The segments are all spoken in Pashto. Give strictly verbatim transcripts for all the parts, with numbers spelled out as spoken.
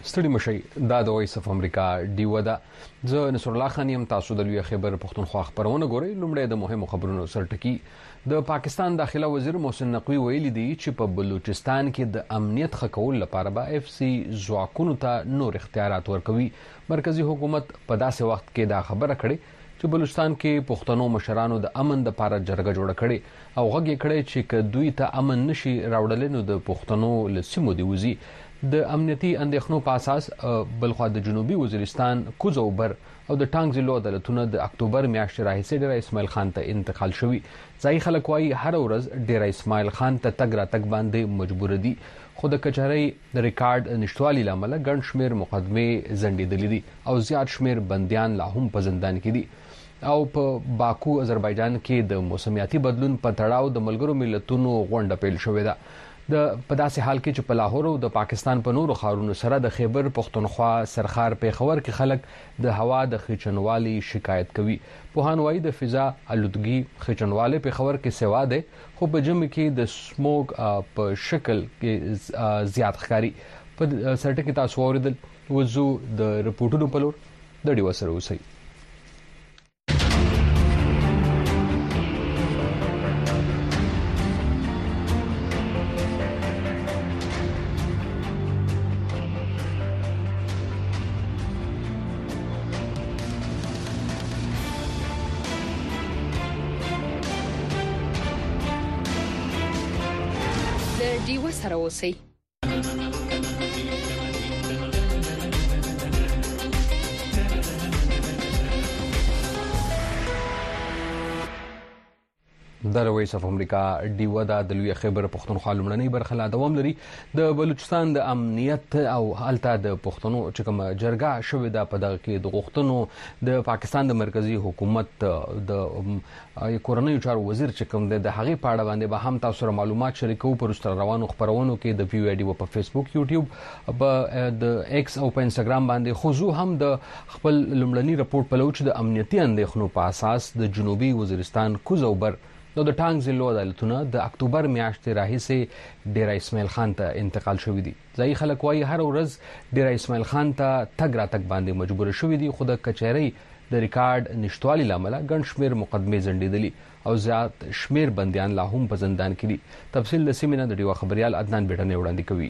ستړي مشي دا د وایس اف امریکا ډیو ده. زه نصر الله خان یم. تاسو د لوی خبر پښتونخوا خبرونه ګورئ. لومړی د مهمو خبرونو سرټکی. د پاکستان داخله وزیر محسن نقوی ویلي دی چې په بلوچستان کې د امنیت ښه کولو لپاره به اف سی ځواکونو ته نور اختیارات ورکوي. مرکزی حکومت په داسې وخت کې دا خبره کړې چې بلوچستان کې پښتنو مشرانو د امن د لپاره جرګه جوړه کړې او غږ یې کړی چې که دوی ته امن نشي راوړل نو د پښتنو له سیمو دی وځي. د امنیتي اندېښنو په اساس بلخوا د جنوبي وزیرستان کوزه وبر او د ټانګ ضلع عدالتونه د اکتوبر میاشتې راهیسې ډیره اسماعیل خان ته انتقال شوي. ځایي خلک وایي هر ورځ ډیره اسماعیل خان ته تګ راتګ باندې مجبور دي، خو د کچهرۍ د ریکارډ نشټوالي له امله ګڼ شمېر مقدمې ځنډېدلې دي او زیات شمېر بندیان لا هم په زندان کې دي. او په باکو آذربایجان کې د موسمیاتي بدلون په تړاو د ملګرو ملتونو غونډه پیل شوې ده. د په داسې حال کې چې په لاهور او د پاکستان په نورو ښارونو سره د خیبر پښتونخوا سرخار پیښور کې خلک د هوا د خېچنوالي شکایت کوي. پوهان وایي د فضا آلودګي خېچنوالی پیښور کې سوا دی، خو په ژمي کې د سموګ په شکل کې زیات ښکاري. په سرټه کې تاسو واوریدل. وځو د رپورټونو په لور. د ډیو سره اوسئ. ډیو سره اوسئ. د وایس اف امریکا ډیو دا د لوی خبر پښتونخوا لومړنۍ برخه لا دوام لري. د بلوچستان د امنیت او هلته د پښتنو چې کوم جرګه شوې ده په دغه کې د غوښتنو د پاکستان د مرکزی حکومت د کورنیو چارو وزیر چې کوم د هغې په اړه باندې به هم تاسو سره معلومات شریکو. پر وروسته روانو خبرونو کې د ویو ډیو په فیسبوک، یوټیوب، په د ایکس او په انستګرام باندې خو هم د خپل لومړني رپورټ په لور چې د امنیتي اندېښنو په اساس د جنوبي وزیرستان کوزه وبر نو د ټانګ ضلع عدالتونه د اکتوبر میاشتې راهیسې ډیره اسماعیل خان ته انتقال شوي دي. ځایي خلک وایي هر ورځ ډیره اسماعیل خان ته تګ راتګ باندې مجبور شوي دي، خو د کچهرۍ د ریکارډ نشټوالي له امله ګڼ شمېر مقدمې ځنډېدلي او زیات شمېر بندیان لا هم په زندان کې دي. تفصیل د سیمې نه د ډیو خبریال عدنان بیټنې وړاندې کوي.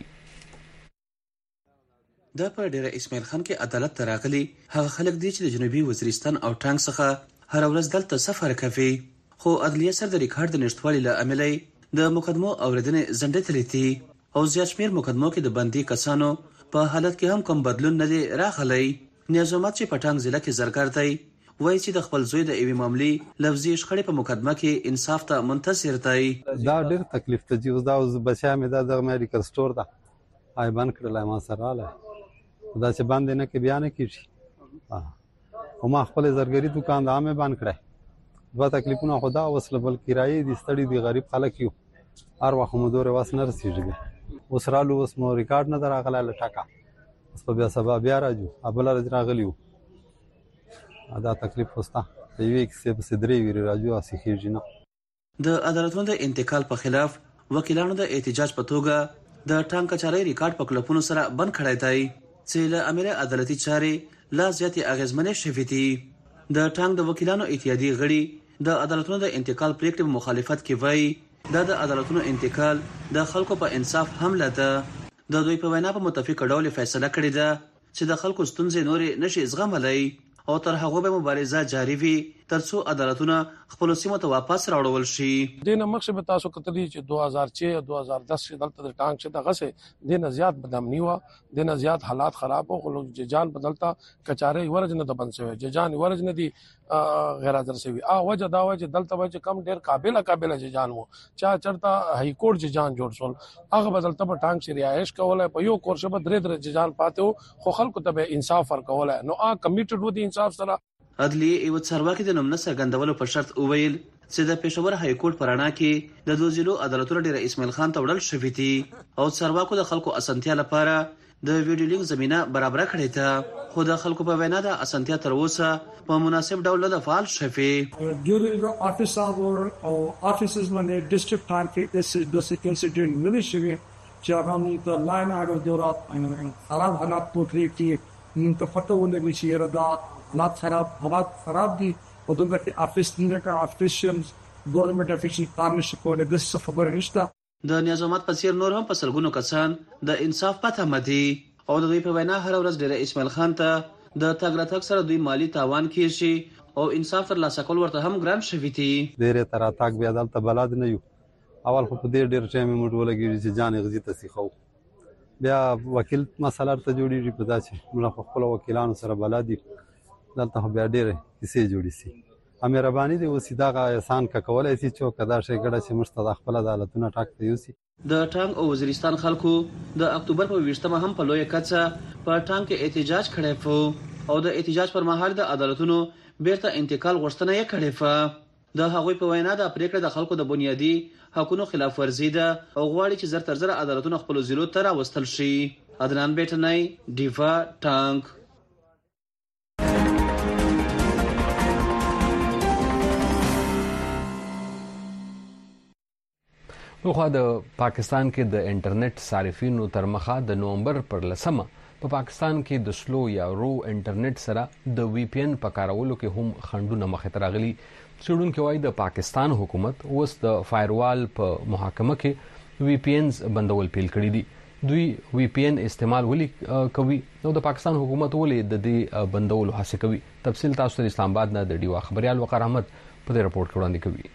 دا په ډیره اسماعیل خان کې عدالت ته راغلي هغه خلک دي چې د جنوبي وزیرستان او ټانګ څخه هر ورځ دلته سفر کوي، خو عدلیه سره د ریکارډ د نشټوالي له امله د مقدمو اوریدنې ځنډېدلې دي او زیات شمېر مقدمو کې د بندي کسانو په حالت کې هم کوم بدلون نه دی راغلی. نیاز محمد چې په ټانګ ضلع کې زرګر دی وایي چې د خپل زوی د یوې معاملې لفظي شخړې په مقدمه کې انصاف ته منتظر دی. دا ډېر تکلیف ته چې اوس دا اوس بچیا مې دا دغه میډیکل سټور ده آی بند کړلی ما سره راغلی دا چې بند یې نه کې بیا نه کېږي او ما خپل زرګري دوکان دا مې بند کړی. دوه تکلیفونه خدا وسله بل کرایې دي، ستړي دي، غریب خلک یو، هر وخت مو دورې واس نه رسېږي. اوس رالو اوس مو ریکارډ نه ده راغلی له ټکه اوس په بیا سبا بیا راځو بله ورځ راغلي وو. دا تکلیف خو سته د یوې کیسې پسې درې ویرې راځو هسې خېږي نه. د عدالتونو د انتقال په خلاف وکیلانو د احتجاج په توګه د ټانګ کچهرۍ ریکارډ په کلپونو سره بند کړی دی چې له امله عدالتي چارې لا زیاتې اغېزمنې شوې دي. د ټانګ د وکیلانو اتحادیې غړي د عدالتونو د انتقال پریکړې په مخالفت کې وایي دا د عدالتونو انتقال د خلکو په انصاف حمله ده. د دوی په وینا په متفق ډول فیصله کړې ده چې د خلکو ستونزې نورې نشي زغملی او تر هغه به مبارزه جاری وي ترڅو عدالتونه خپل سیمو ته واپس راوړل شي. دینه مقصد به تاسو کتلی چې دوه هزار چھ او دوه هزار دس کې دلته د ټانګ چې دغه سه دینه زیات بدامنی و، دینه زیات حالات خراب او خلک ججان بدلتا کچاره ورج نه د بند شوی ججان ورج نه دي غیر حاضر شوی. ا وجه دا وجه دلته وجه کم ډیر قابل قابل ججان وو چا چرتا هاي کورټ ججان جوړ شول هغه بدلته په ټانګ شي رهائش کوله په یو کورس به درې درې ججان پاتې خو خلکو ته انصاف ورکوله نو ا کمیټډ و دي انصاف سره. عدلیه ایو څارواکي د نوم نه څرګندولو په شرط وویل چې د پېښور های کورټ پرانا کې د دوه ضلعو عدالتونو ډیره اسماعیل خان ته وړل شوې دي او څارواکو د خلکو اسانتیا لپاره د ویډیو لینک زمينه برابر کړې ده، خو د خلکو په وینا د اسانتیا تر اوسه په مناسب ډول نه فعال شوي. ډیورنګ افیس اور او افیسز باندې ډیسټریکټ ټایم کې د سکیورټي ملي شوی چې هغه موږ ته لاین اګر جوړات خراب حالات پورتري کړي موږ ته پته ولګي چې ردا حالات خراب حالات خراب دي او دغه افیس نه افیشنز ګورنمنت افیشنز کار نشي کولای د څه خبره نشته. د نیاز محمد پسیر نور هم په سلګونو کسان د انصاف پته مدي او د دوی په وینا هر ورځ ډېر اسماعیل خان ته د تګ راتګ سره دوی مالی تاوان کیږي او انصاف تر لاسه کول ورته هم ګران شوی دی. ډېر تر اتاک بیا دلته بلاد نه یو اول خو په دې ډېر ټایم موږ ولګی چې جان غزي ته سیخو بیا وکیل مسله ته جوړیږي په داسې موږ خپل وکیلانو سره بلادي دلته بیا ډېر کیسې جوړی سي امربانی دی وسیدا غا احسان کا کولای سي چې کدا شي ګډه چې مستد خپل عدالتونه ټاکته یوسي. د ټانګ او وزیرستان خلکو د اکتوبر په ویشتمه هم په لوی کڅه په ټانګ کې احتجاج کړی فو او د احتجاج پر مهال د عدالتونو بیرته انتقال غوښتنه یې کړې فو. د هغوی په وینا د پریکړه د خلکو د بنیادی حقوقو خلاف ورزي ده او غواړي چې زر تر زر عدالتونه خپل زیرو ته راوستل شي. عدنان بیٹنای دیوا ټانګ. خو د پاکستان کې د انټرنیټ صارفینو تر مخه د نومبر پر لسمه په پاکستان کې د سلو یا رو انټرنیټ سره د وی پی ان په کارولو کې هم خنډونه مخې ته راغلي. څېړونکي وایي د پاکستان حکومت اوس د فایروال په محاکمه کې وی پی انز بندول پیل کړي دي. دوی وی پی ان استعمال ولي کوي نو د پاکستان حکومت ولې د دې بندولو هڅه کوي؟ تفصیل تاسو ته اسلام آباد نه د ډیوا خبريال وقار احمد په دې رپورت کې وړاندې کوي.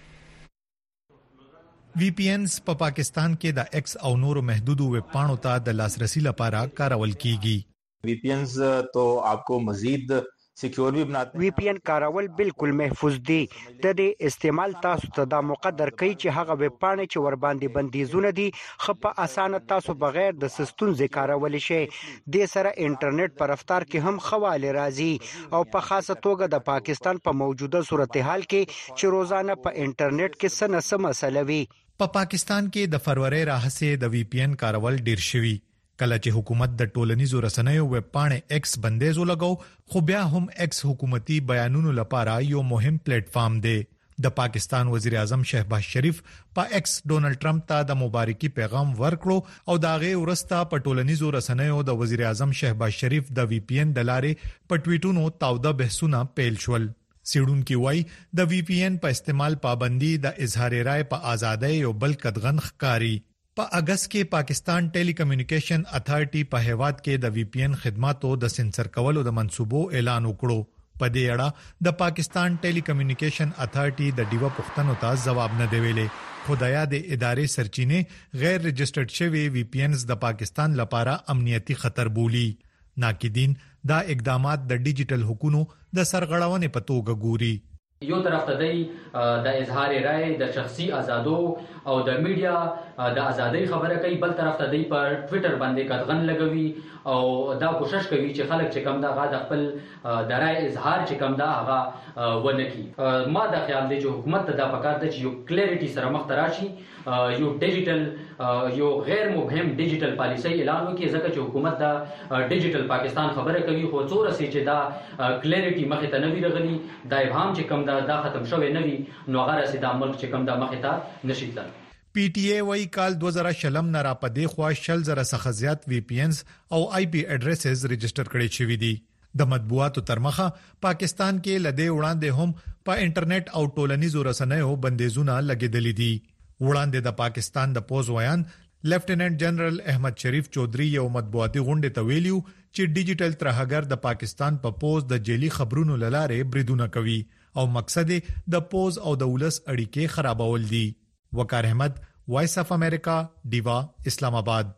وی پی انز په پا پاکستان کې د ایکس او نورو محدودو ویب پاڼو ته د لاسرسي لپاره کارول کیږي. وی پی انز تو आपको مزید سکیور بھی بناتے ہیں. وی پی ان کارول بالکل محفوظ دي. د دې استعمال تاسو ته د مقدر کوي چې هغه ویب پاڼې چې ور باندې بندیزونه دي خپ اسانه تاسو بغیر د سستون ذکرول شي. د سره انټرنیټ پر رفتار کې هم خواله راځي او په خاصه توګه د پاکستان په موجوده صورتحال کې چې روزانه په انټرنیټ کې سنه سم مسله وي. په پا پاکستان کې د فروری راهسه د وی پی ان کارول ډیر شوی. کله چې حکومت د ټولنیزو رسنیو ویب پاڼې ایکس بندیزو لګاو خو بیا هم ایکس حکومتي بیانونو لپاره یو مهم پلیټ فارم دی. د پاکستان وزیر اعظم شهباز شریف په ایکس ډونلډ ټرمپ ته د مبارکي پیغام ورکړو او دا غي ورسته په ټولنیزو رسنیو د وزیر اعظم شهباز شریف د وی پی ان د لارې په ټویټونو تاوده بحثونه پیل شول. سیډونکو وای د وی پی ان په استعمال پابندي د اظهار رائے په ازادۍ او بل قدغن ښکاری. په اگست کې پاکستان ټیلی کمیونیکیشن اتھارټي په هیواد کې د وی پی ان خدماتو د سنسر کولو د منسوبو اعلان وکړو. په دې اړه د پاکستان ټیلی کمیونیکیشن اتھارټي د ډیوا پښتنو ته جواب نه دی ویلې. خدایا د ادارې سرچینې غیر رجسټرډ شوی وی پی انز د پاکستان لپاره امنیتي خطر بولی. ناقدین دا اقدامات د ډیجیټل حقوقو د سرغړونې په توګه ګوري. یو طرف ته دی د اظهار رائے د شخصي آزادو او د میډیا د ازادۍ خبره کوي، بل طرف ته دی پر ټوئیټر باندې قدغن لګوي او دا کوشش کوي چې خلک چې کم دا غا د خپل د رائے اظهار چې کم دا هغه ونه کی. ما دا خیال دی چې حکومت ته دا پکار دی چې یو کلیریټي سره مخ ته راشي، یو ډیجیټل یو غیر مبهم ډیجیټل پالیسي اعلان وکړي، ځکه چې حکومت دا ډیجیټل پاکستان خبره کوي خو څوره سي چې دا کلیریټي مخ ته نه وی رغلي، دا ابهام چې کم دا دا ختم شوی نه وي نو هغه راسي د ملک چې کم دا مخ ته نشي تلل. پی ټی ای وای کال دوه زره شلم نه را پدې خوا شل زره څخه زیات وی پی انز او آی پی اډریسز ريجستره کړي شوی دي. د مطبوعاتو ترمخه پاکستان کې لدې وړاندې هم په انټرنیټ او ټولنیزو رسنیو بندیزونه لګیدلې دي. وړاندې د پاکستان د پوز ویان لیفټیننټ جنرال احمد شریف چودھری یو مطبوعاتي غونډه ته ویلیو چې ډیجیټل ترهګر د پاکستان په پوز د جیلی خبرونو لاره بریدونه کوي او مقصد د پوز او د ولس اړیکې خرابول دي. وقار احمد، وائس اف امریکا، ډیوا، اسلام آباد.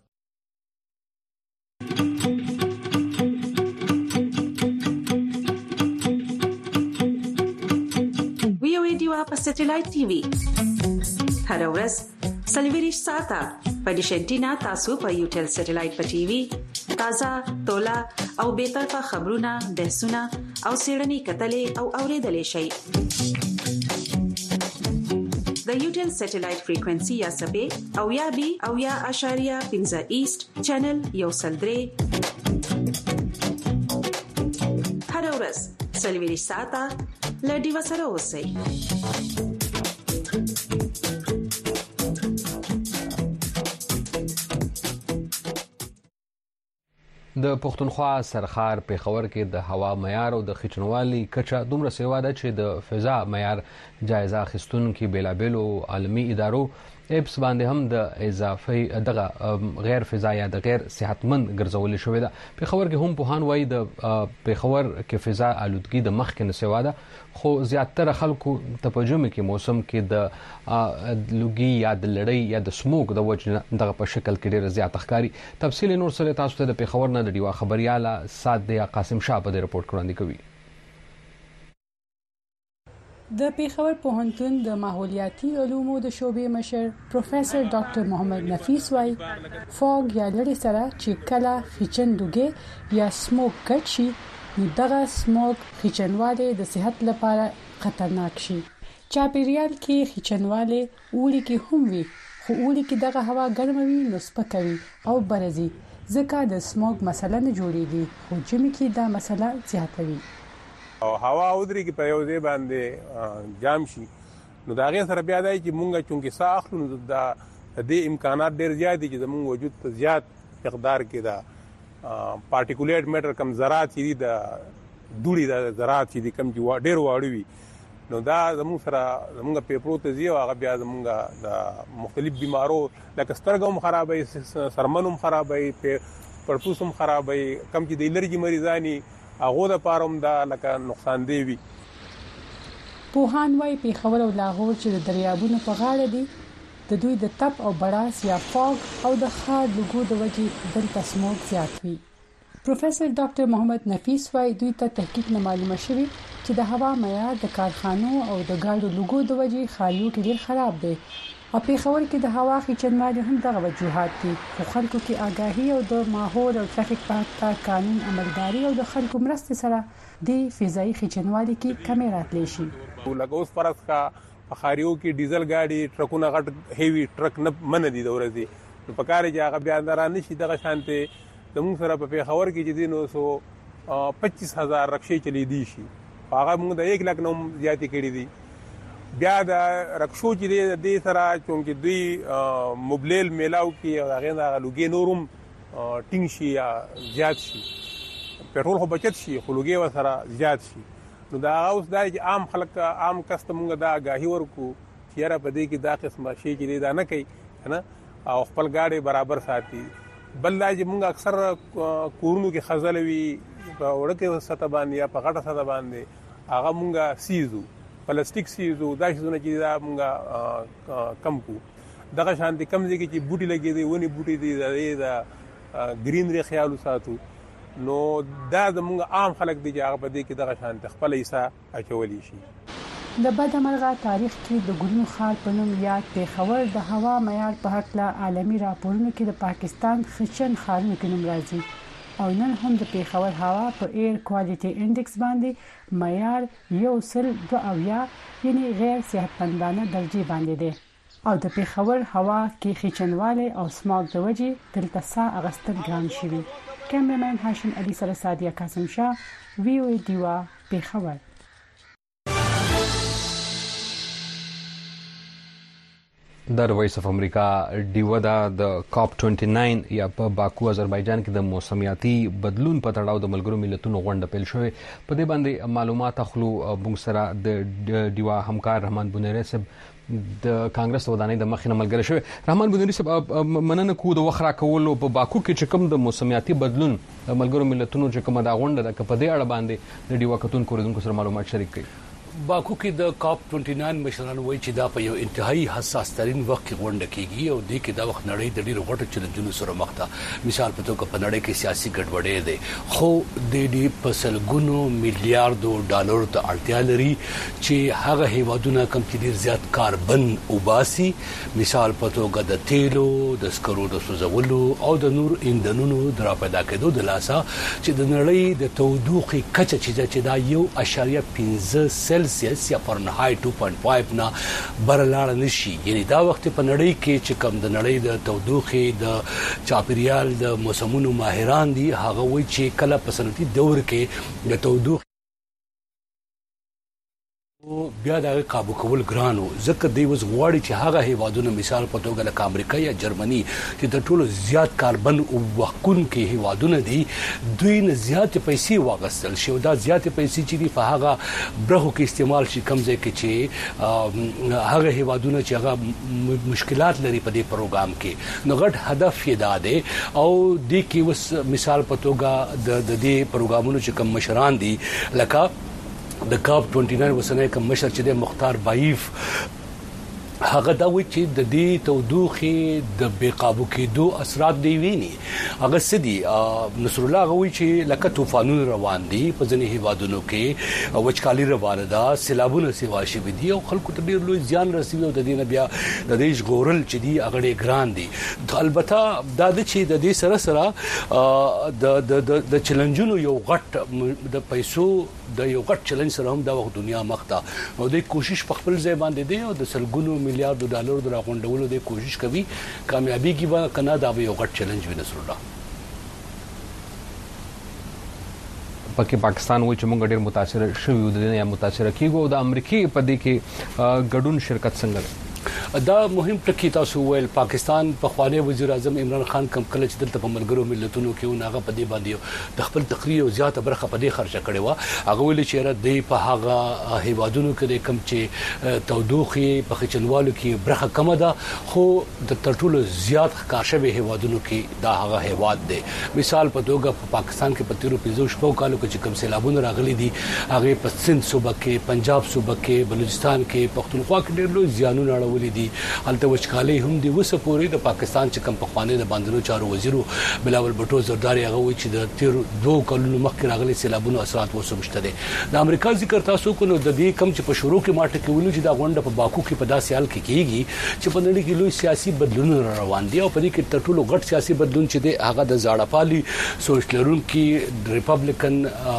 وی او ډیوا په سټلایټ ټي وي هر ورځ سلویریش ساته په ډیشنټینا تاسو په یو ټل سټلایټ په ټي وي تازه تولا او به طرفه خبرونه، بحثونه او سیړنی کتلې او اوریدلې شي. د یوټل سټلایټ فریکوئنسي یا سبې او یا بي او یا اشاریه پنځه ایست چینل یو سلدري هر ورځ سلویریش ساته لډي وسره اوسئ. د پښتونخوا سرخار پیښور کې د هوا معیار او د خچنوالي کچه دومره سیوا ده چې د فضا معیار جایزه اخیستونکو بیلابلو عالمي ادارو اپس باندې هم د اضافي دغه غیر فضا یا د غیر صحتمند ګرځول شوې ده. پیښور کې هم په هان وای د پیښور کې فضا آلودګي د مخ کې نه سیوا ده، خو زیاتره خلکو ته په جمع کې موسم کې د لوګي یا د لړۍ یا د سموک د وجه دغه په شکل کې ډیر زیات ښکاری. تفصیل نور سره تاسو ته د پیښور نه د ډیوا خبرياله ساده قاسم شاه په رپورت وړاندې کوي. د پیښور پوهنتون د ماحولیاتي علومو د شعبې مشر پروفیسور ډاکټر محمد نفیس وايي فوګ یا لړۍ سره چې کله خچن دوګي یا سموک کټ شي نو دغه سموک خچنواله د صحت لپاره خطرناک شي. چاپیریال کې خچنواله اوړي کې هم وي، خو اوړي کې دغه هوا ګرموي نو سپکوي او برزي، ځکه د سموک مسله نه جوړيږي، خو جمع کې دا مسله زیاتوي. او هوا اودري کې په یو ځای باندې جام شي نو دا غي سره بیا دی چې مونږه چونکې ساه اخلو نو دا د امکانات ډیر زیات دي چې زموږ وجود ته زیات مقدار کې دا پارټیکولیټ میټر کم ذرات دي د دوړي د ذرات دي کم چې ډیر واړوي نو دا زموږ سره زموږ پیپرو ته زیو هغه بیا زموږ د مختلف بیمارو لکه سترګم خرابې سرمنوم خرابې پړپوسم خرابې کم چې د الرجی مریضانی هغه د پاروم دا لکه نقصان دی وی. پوهان وايي پیښور او لاهور چې د دریابونو په غاړه دي د دوی د تپ او بړاس یا فوګ او د خار لګو د وجې دلته سموک زیات وي. پروفیسور ډاکټر محمد نفیس وايي دوی ته تحقیق نه معلومه شوی چې د هوا معیار د کارخانو او د ګاډو لګو د وجې خالیو کې ډیر خراب دی او پیښور کې د هوا خچنوالي هم دغه وجوهات دي، خو خلکو کې آگاهي او د ماحول او ټرافیک په قانون عملداري او د خلکو مرستې سره د فضایي خچنوالي کې کمی راتلی شي. لکه اوس فرض کا په خاریو کې ډیزل گاډي ټرکونه غټ هیوی ټرک نه من دي د ورځې نو په کار کې هغه بیا نه نشي دغه شانته د موږ سره په پیښور کې چې دینو سو پچیس هزار رکشې چلی دي شي هغه موږ د یک لک نو زیاتې کړې دي. بیا د رکشو چې د سره چونکې دوی مبلیل میلاو کې هغه نه لوګي نورم ټینګ شي یا زیات شي پټرول خو بچت شي خو لوګي وسره زیات شي نو دا اوس دا چې عام خلک عام کسټمرګه دا غاهي ورکو چې را پدې کې دا قسمه شي چې دا نه کوي نه او خپل گاډي برابر ساتي. بل دا چې موږ اکثر کورونو کې خزلوي په وړکه سطح باندې یا په غټه سطح باندې هغه موږ سیزو پلاستیک سیزو دا شونه چې دا موږ کم کو دغه شانتي کم ځای کې چې بوټي لګي دي ونی بوټي دي دا گرینری خیال ساتو نو دا زموږ عام خلک دي چې هغه په دې کې دغه شانتي خپل حصہ اچولي شي. د بدمرغه تاریخ کې د ګلونو خار په نوم یاد پیښور د هوا معیار په حق لا عالمي راپورونو کې د پاکستان خشن خارونو کې نوم راځي او نن هم د پیښور هوا په ایر کوالټي انډیکس باندې معیار یو سل دو اویا یعنی غیر صحتمندانه درجه باندې دی او د پیښور هوا کې خچنواله او سماګ د وجې دلته ساه اغستل ګران شوی. کیمرمن هاشم علي سره سادیه قاسم شاه وی او دیوا پیښور. د وایس اف امریکا ډیو دا د کاپ ټوئنټي ناین یا په باکو آذربایجان کې د موسمیاتي بدلون په تړاو د ملګرو ملتونو غونډه پیل شوې. په دې باندې معلومات اخلو بونګ سره د ډیوا همکار رحمان بونری صاحب د کانګرس ودانۍ د مخینه ملګری شوی. رحمان بونری صاحب مننه کو د وخرا کولو په باکو کې چې کوم د موسمیاتي بدلون ملګرو ملتونو چې کوم دا غونډه د په دې اړه باندې د ډیوا کتون کوریدونکو سره معلومات شریک کړي. باکو کې د کاپ ټوئنټي ناین مشران وایي چې دا په یو انتهایی حساس ترين وخت کې غونډه کیږي او د کې دا وخت نړۍ د ډیرو غټو چیلنجونو سره مخ ده. مثال په توګه په نړۍ کې سیاسي ګډوډي ده خو د دې په سلګونو میلیارډو ډالر ته اړتیا لري چې هغه هیوادونه کم چې ډیر زیات کاربن وباسي مثال په توګه د تیلو د سکرو د سوزولو او د نور ایندونو درا پیدا کېدو د لاسه چې د نړۍ د تودوخې کچه چې دا یو اشاریه پنځه سیلسیس یا فارنهایت دوه پوینټ پنځه نه برلاړ نشي. یعنی دا وخت په نړۍ کې چې کم د نړۍ د تودوخې د چاپیریال د موسمونو ماهران دي هغه وایي چې کله په صنعتي دور کې د تودوخې بیا د قابو کول ګرانو ځکه دی وز غواړي چې هغه هیوادونه مثال په توګه لکه امریکا یا جرمني چې د ټولو زیات کاربن او وقون کې هیوادونه دي دوی نه زیات پیسې واغستل شي او دا زیات پیسې چې دی په هغه برخو کې استعمال شي کم ځای کې چې هغه هیوادونه چې هغه مشکلات لري په دې پروګرام کې نو غټ هدف یې دا دی او د کې وس مثال په توګه د دې پروګرامونو چې کم مشران دي لکه د کاپ نولس وسنۍ کوم مشر چې د مختار بایف هغه دا وی چې د دې تودوخې د بیقابو کېدو اثرات دی ویني هغه سدي نصر الله غوي چې لکه طوفانونه روان دي په ځینې هیوادونو کې وچکالي روانه ده سیلابونه سیوا شوي دي او خلکو ته ډیر لوی زیان رسوي او د دې نه بیا د دې ژغورل چې دي هغه ډیر ګران دي البته دا د چې د دې سره سره د د د چیلنجونو یو غټ د پیسو د یو غټ چیلنج سره هم د وخت دنیا مخته او د کوشش په خپل ځای باندې دی او د سلګونو میلیارډ ډالر د راغونډولو د کوشش کوي کامیابی کی به کنا دا یو غټ چیلنج وي نصر الله پکې پاکستان وایي چې موږ ډېر متاثر شوو د دې یا متاثر کیږو د امریکای په دې کې ګډون شرکت څنګه دا مهم ټکی تاسو ویل پاکستان په خواني وزیر اعظم عمران خان کم کله چې دلته په ملګرو ملتونو کې وناغه په دې باندې د خپل تقریر او زیاته برخه په دې خرچه کړې و هغه ویل چې را دی په هغه هیوادونو کې کم چې تودوخي په خچنوالو کې برخه کم ده خو د ترټولو زیات ښکارشوي هیوادونو کې دا هغه هیواد دی مثال په توګه په پاکستان کې په تیرو پنځو شپږ کالو کې چې کم سیلابونه راغلي دي هغه په سند صوبه کې پنجاب صوبه کې بلوچستان کې پښتونخوا کې ډېر لوی زیانونه راولي دي الته وچکالي هم دی وسه پوری د پاکستان چې کم پخواني د باندرو چارو وزیرو بلاول بټو زرداری هغه وی چې د تیر دوه کلونو مخکې راغلي سیلابونو اثرات وسه مشته دي د امریکا ذکر تاسو کو نو د دې کم چې په شروع کې ماټه کې ولو چې دا غونډه په باکو کې په داسې حال کې کیږي چې په نړۍ کې لوی سیاسي بدلونونه روان دي او په دې کې ټولو غټ سیاسي بدلون چې دی هغه د زاړه پالي سوچ لرونکي ریپبلیکن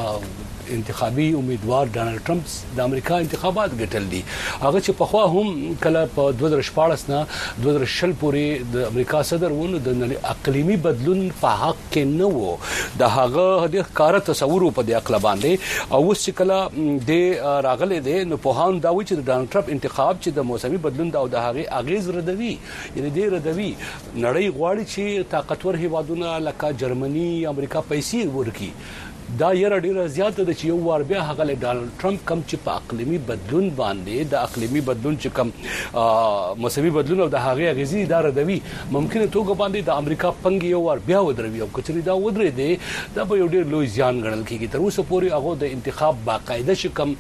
انتخابي امیدوار ډانلډ ټرمپ د امریکا انتخابات ګټل دي هغه چې په خوا هم کله په دوه هزار شپږ نه دوه هزار شل پورې د امریکا صدر ونه د اقلیمي بدلون په حق کې نه وو د هغه د کار تصور په د عقل باندې او اوس چې کله د راغله دي نو په هان دا وی چې د ډانلډ ټرمپ انتخاب چې د موسمي بدلون دا او د هغه اغیز ردوي یعنی د ردوي نړۍ غواړي چې طاقتور هیوادونه لکه جرمني امریکا پیسې ورکي دا یره ډیره زیاته د چې یو ور بیا هغه ډانلډ ټرمپ کم چې په اقلیمي بدلون باندې د اقلیمي بدلون چې کم موسمي بدلون او د هغه غزي اداره دوی ممکنه توګه باندې د امریکا پنګ یو ور بیا ودروي او کچري دا ودرې دي دا به یو ډیر لوی ځان غړل کیږي تر اوسه پورې هغه د انتخاب باقاعده شکم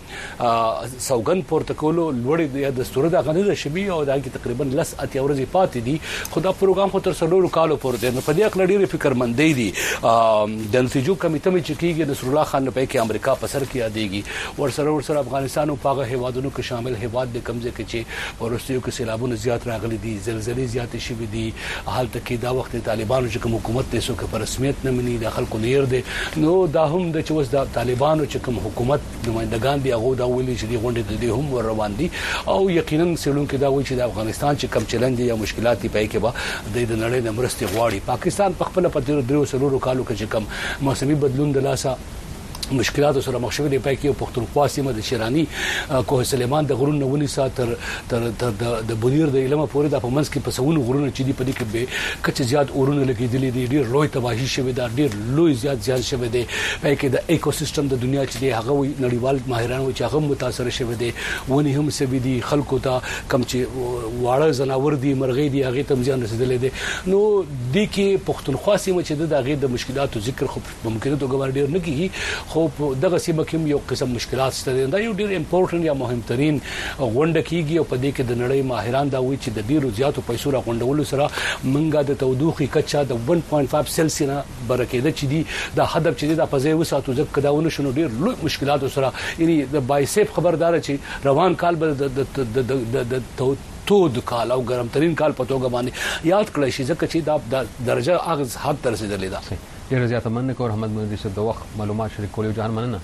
سوګن پورتکولو لوړ د دستور د غنډه شبي او دا کې تقریبا لس اتیا ورځې پاتې دي خدا پروګرام خو تر څلورو کالو پورې دی نو په دې اړه ډیر فکر مندې دي د نتیجو کمیټه مې چې نصر الله خان په کې امریکا په سر کې یادېږي ورسره ورسره افغانستان او پاغه هیوادونو کې شامل هیواد د کمزې کې چې ورستیو کې سیلابونه زیات راغلي دي زلزلې زیات شوي دي حالت کې دا وخت طالبانو چې کوم حکومت ته سو کې په رسمیت نه مني د خلکو نیر دي نو دا هم د چوس د طالبانو چې کوم حکومت نمائندگان دي هغه دا ویلي چې دی غونډه د هم ور روان دي او یقینا سیلون کې دا وایي چې د افغانستان چې کم چیلنج یا مشکلات پای کې به د نړۍ د مرستې غواړي پاکستان په خپل په درو سلورو کالو کې چې کم موسمي بدلون د لاسه مشکلات سره مخ شوی دی پای کې پښتونخوا سیمه د شیرانی کوه سلیمان د غرونو ونی ساتر تر د بونیر د علم پورې د پمنس کې پسونو غرونو چې دی په دې کې به کچ زیات اورونه لګیدلې دي ډیر لوی تباہی شوی دا ډیر لوی زیات زیات شوی دی پای کې د ایکو سیستم د دنیا چې دی هغه نړیوال ماهران چې هغه متاثر شوی دی ونی هم سوي دي خلکو ته کم چې واړه زناور دي مرغې دي هغه ته ځان رسیدلې دي نو د کې پښتونخوا سیمه چې د هغه د مشکلاتو ذکر خو ممکنه توګه ډیر نه کیږي خو دغه سیمه کې یو قسم مشکلات شته دا یو ډیر امپورټنت یا مهمترین غونډه کیږي او په دې کې د نړۍ ماهران دا وایي چې د ډیرو زیاتو پیسو را غونډولو سره منګه د تودوخي کچا د one point five سلسیس نه برکېده چې دی دا هدف چې دا په ځای وساتو ځکه دا ونه شنو ډیر لوی مشکلات سره یعنی د بایسپ خبردار چې روان کال به د د تود کال او ګرمترین کال په توګه باندې یاد کړئ چې ځکه چې دا درجه اغز حد تر رسیدلې ده ډیر زیات مننه کور احمد مدري صاحب د وخت معلومات شریک کول جهان مننه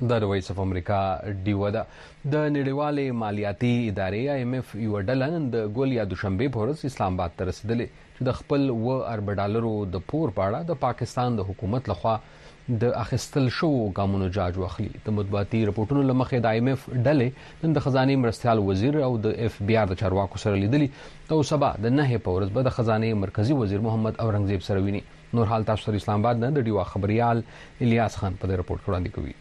د وایس اف امریکا ډیو ده د نړیوالې مالیاتي ادارې آی ایم اف یو ډله نن د ګول یا دوشنبه په ورځ اسلام آباد ته رسیدلې چې د خپل و ارب ډالرو د پور په اړه د پاکستان د حکومت لخوا د اخیستل شو ګامونو جاج واخلي. د مطبوعاتي رپورټونو لمخې د آی ایم اف ډلې نن د خزانه مرستيال وزیر او د اف بی آر د چارواکو سره لیدلي او سبا د نه په ورځ به د خزانه مرکزی وزیر محمد اورنګزیب سره ویني. نور حال تاسو سره اسلام آباد نه د ډیوا خبريال الیاس خان په رپورت وړاندې کوي.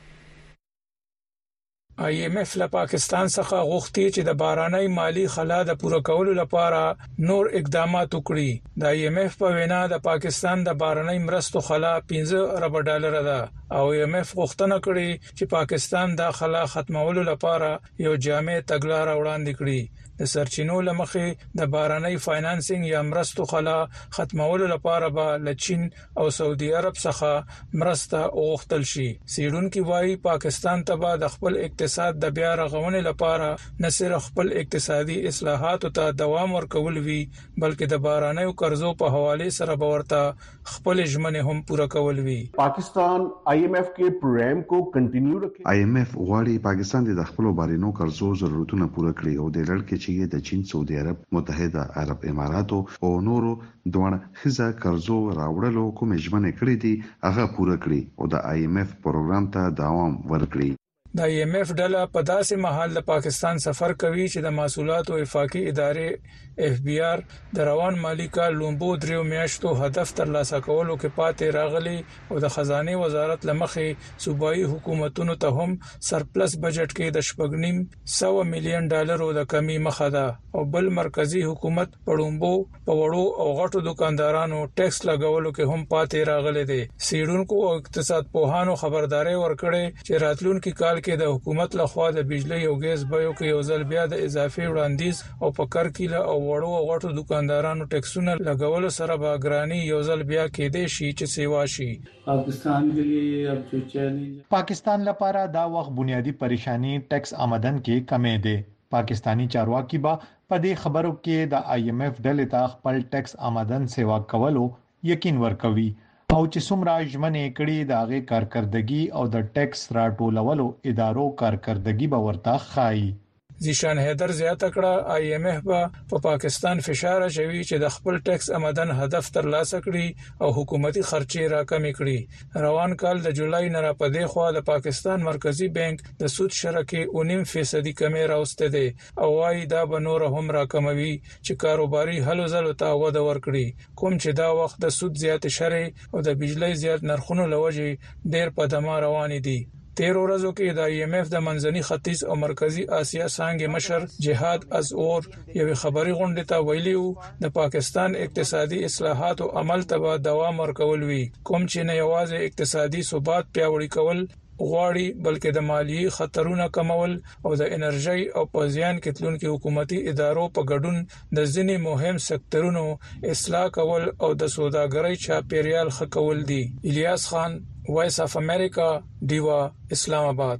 آی ایم اف له پاکستان څخه غوښتي چې د باراني مالی خلا د پوره کولو لپاره نور اقدامات وکړي. د آی ایم اف په وینا د پاکستان د باراني مرستو خلا پنځه ارب ډالر ده او آی ایم اف غوښتنه کړې چې پاکستان د خلا ختمولو لپاره یو جامع تګلارې وړاندې کړي. د سرچینو لمخې د باراني فاینانسینګ یا مرستو خلا ختمولو لپاره به له چین او سعودي عرب څخه مرسته غوښتل شي. سیډونکو وايي پاکستان ته به د خپل اقتصاد د بیا رغونې لپاره نه صرف خپل اقتصادي اصلاحاتو ته دوام ورکول وي بلکې د باراني قرضو په حواله سره به ورته خپل ژمنې هم پوره کول وي. پاکستان آی ایم اف کې پروګرام کو کنټینیو رکھے. آی ایم اف غواړي پاکستان د خپل بارینو قرضو ضرورتونه پوره کړي او د لړ کې چې د چین، سعودي عرب، متحده عرب اماراتو او نورو دوه خزه قرضو راوړلو کوم ژمنې کړې دي هغه پوره کړي او د آی ایم اف پروګرام ته دوام ورکړي. د آی ایم اف ډله په داسې مهال د پاکستان سفر کوي چې د محصولات او افاقي ادارې اف بی آر د روان مالی کال لومبو دریو میاشتو هدف ترلاسه کولو کې پاتې راغلي او د خزانه وزارت لمخې صوبایي حکومتونو ته هم سرپلس بجټ کې د شپږنیم سو میلیون ډالرو د کمی مخه ده او بل مرکزی حکومت په لومبو په وړو او غټو دکاندارانو ټیکس لګولو کې هم پاتې راغلي دي. سیډونکو او اقتصاد پوهانو خبرداري ورکړي چې راتلونکي کال کې د حکومت لخوا د بجلی او ګیس بیو کې یو ځل بیا د اضافي وړاندیز او په کرکیله او وړو او غټو دکاندارانو ټیکسونه لګولو سره به ګرانی یو ځل بیا کېدې شي چې سیوا شي. پاکستان کے لیے اب جو چیلنج پاکستان لپاره دا وخت بنیادی پریشانی ټیکس آمدن کې کمې ده. پاکستانی چارواکي با په دې خبرو کې د آی ایم اف ډلې ته خپل ټیکس آمدن سیوا کولو یقین ورکوي او چې څومره ژمنې کړي د هغه کارکردګي او د ټیکس راټولولو ادارو کارکردګي به ورته ښایي. زیشان حیدر زیاته کړه آی ایم اف په پا پاکستان فشار اچوي چې د خپل ټیکس آمدن هدف ترلاسه کړي او حکومتي خرچې راکمې کړي. روان کال د جولای نه په دې خوا د پاکستان مرکزی بانک د سود شرکه اونیم فیصدي کمې راوسته ده او وايي دا به نور هم راکموي چې کاروباري هلو ځلو ته وده ورکړي. کوم چې دا وخت د سود زیات شرې او د بجلی زیات نرخونو لوجې ډېر په دمه روان دي. تیر ورځو کې د آی ایم اف د منځني ختیځ او مرکزی اسیا څنګه مشر جهاد از اور یو خبري غونډه ته ویلیو د پاکستان اقتصادي اصلاحات او عمل ته دوام ورکول وی کوم چې نه یوازې اقتصادي ثبات پیاوړی کول غواړي بلکې د مالی خطرونو کمول او د انرژي او پوزیان کتلونکو حکومتي ادارو په ګډون د ځینې مهم سکتورونو اصلاح کول او د سوداګرۍ چاپیریال ښه کول دي. الیاس خان، وایس اف امریکا، ډیوا، اسلام آباد.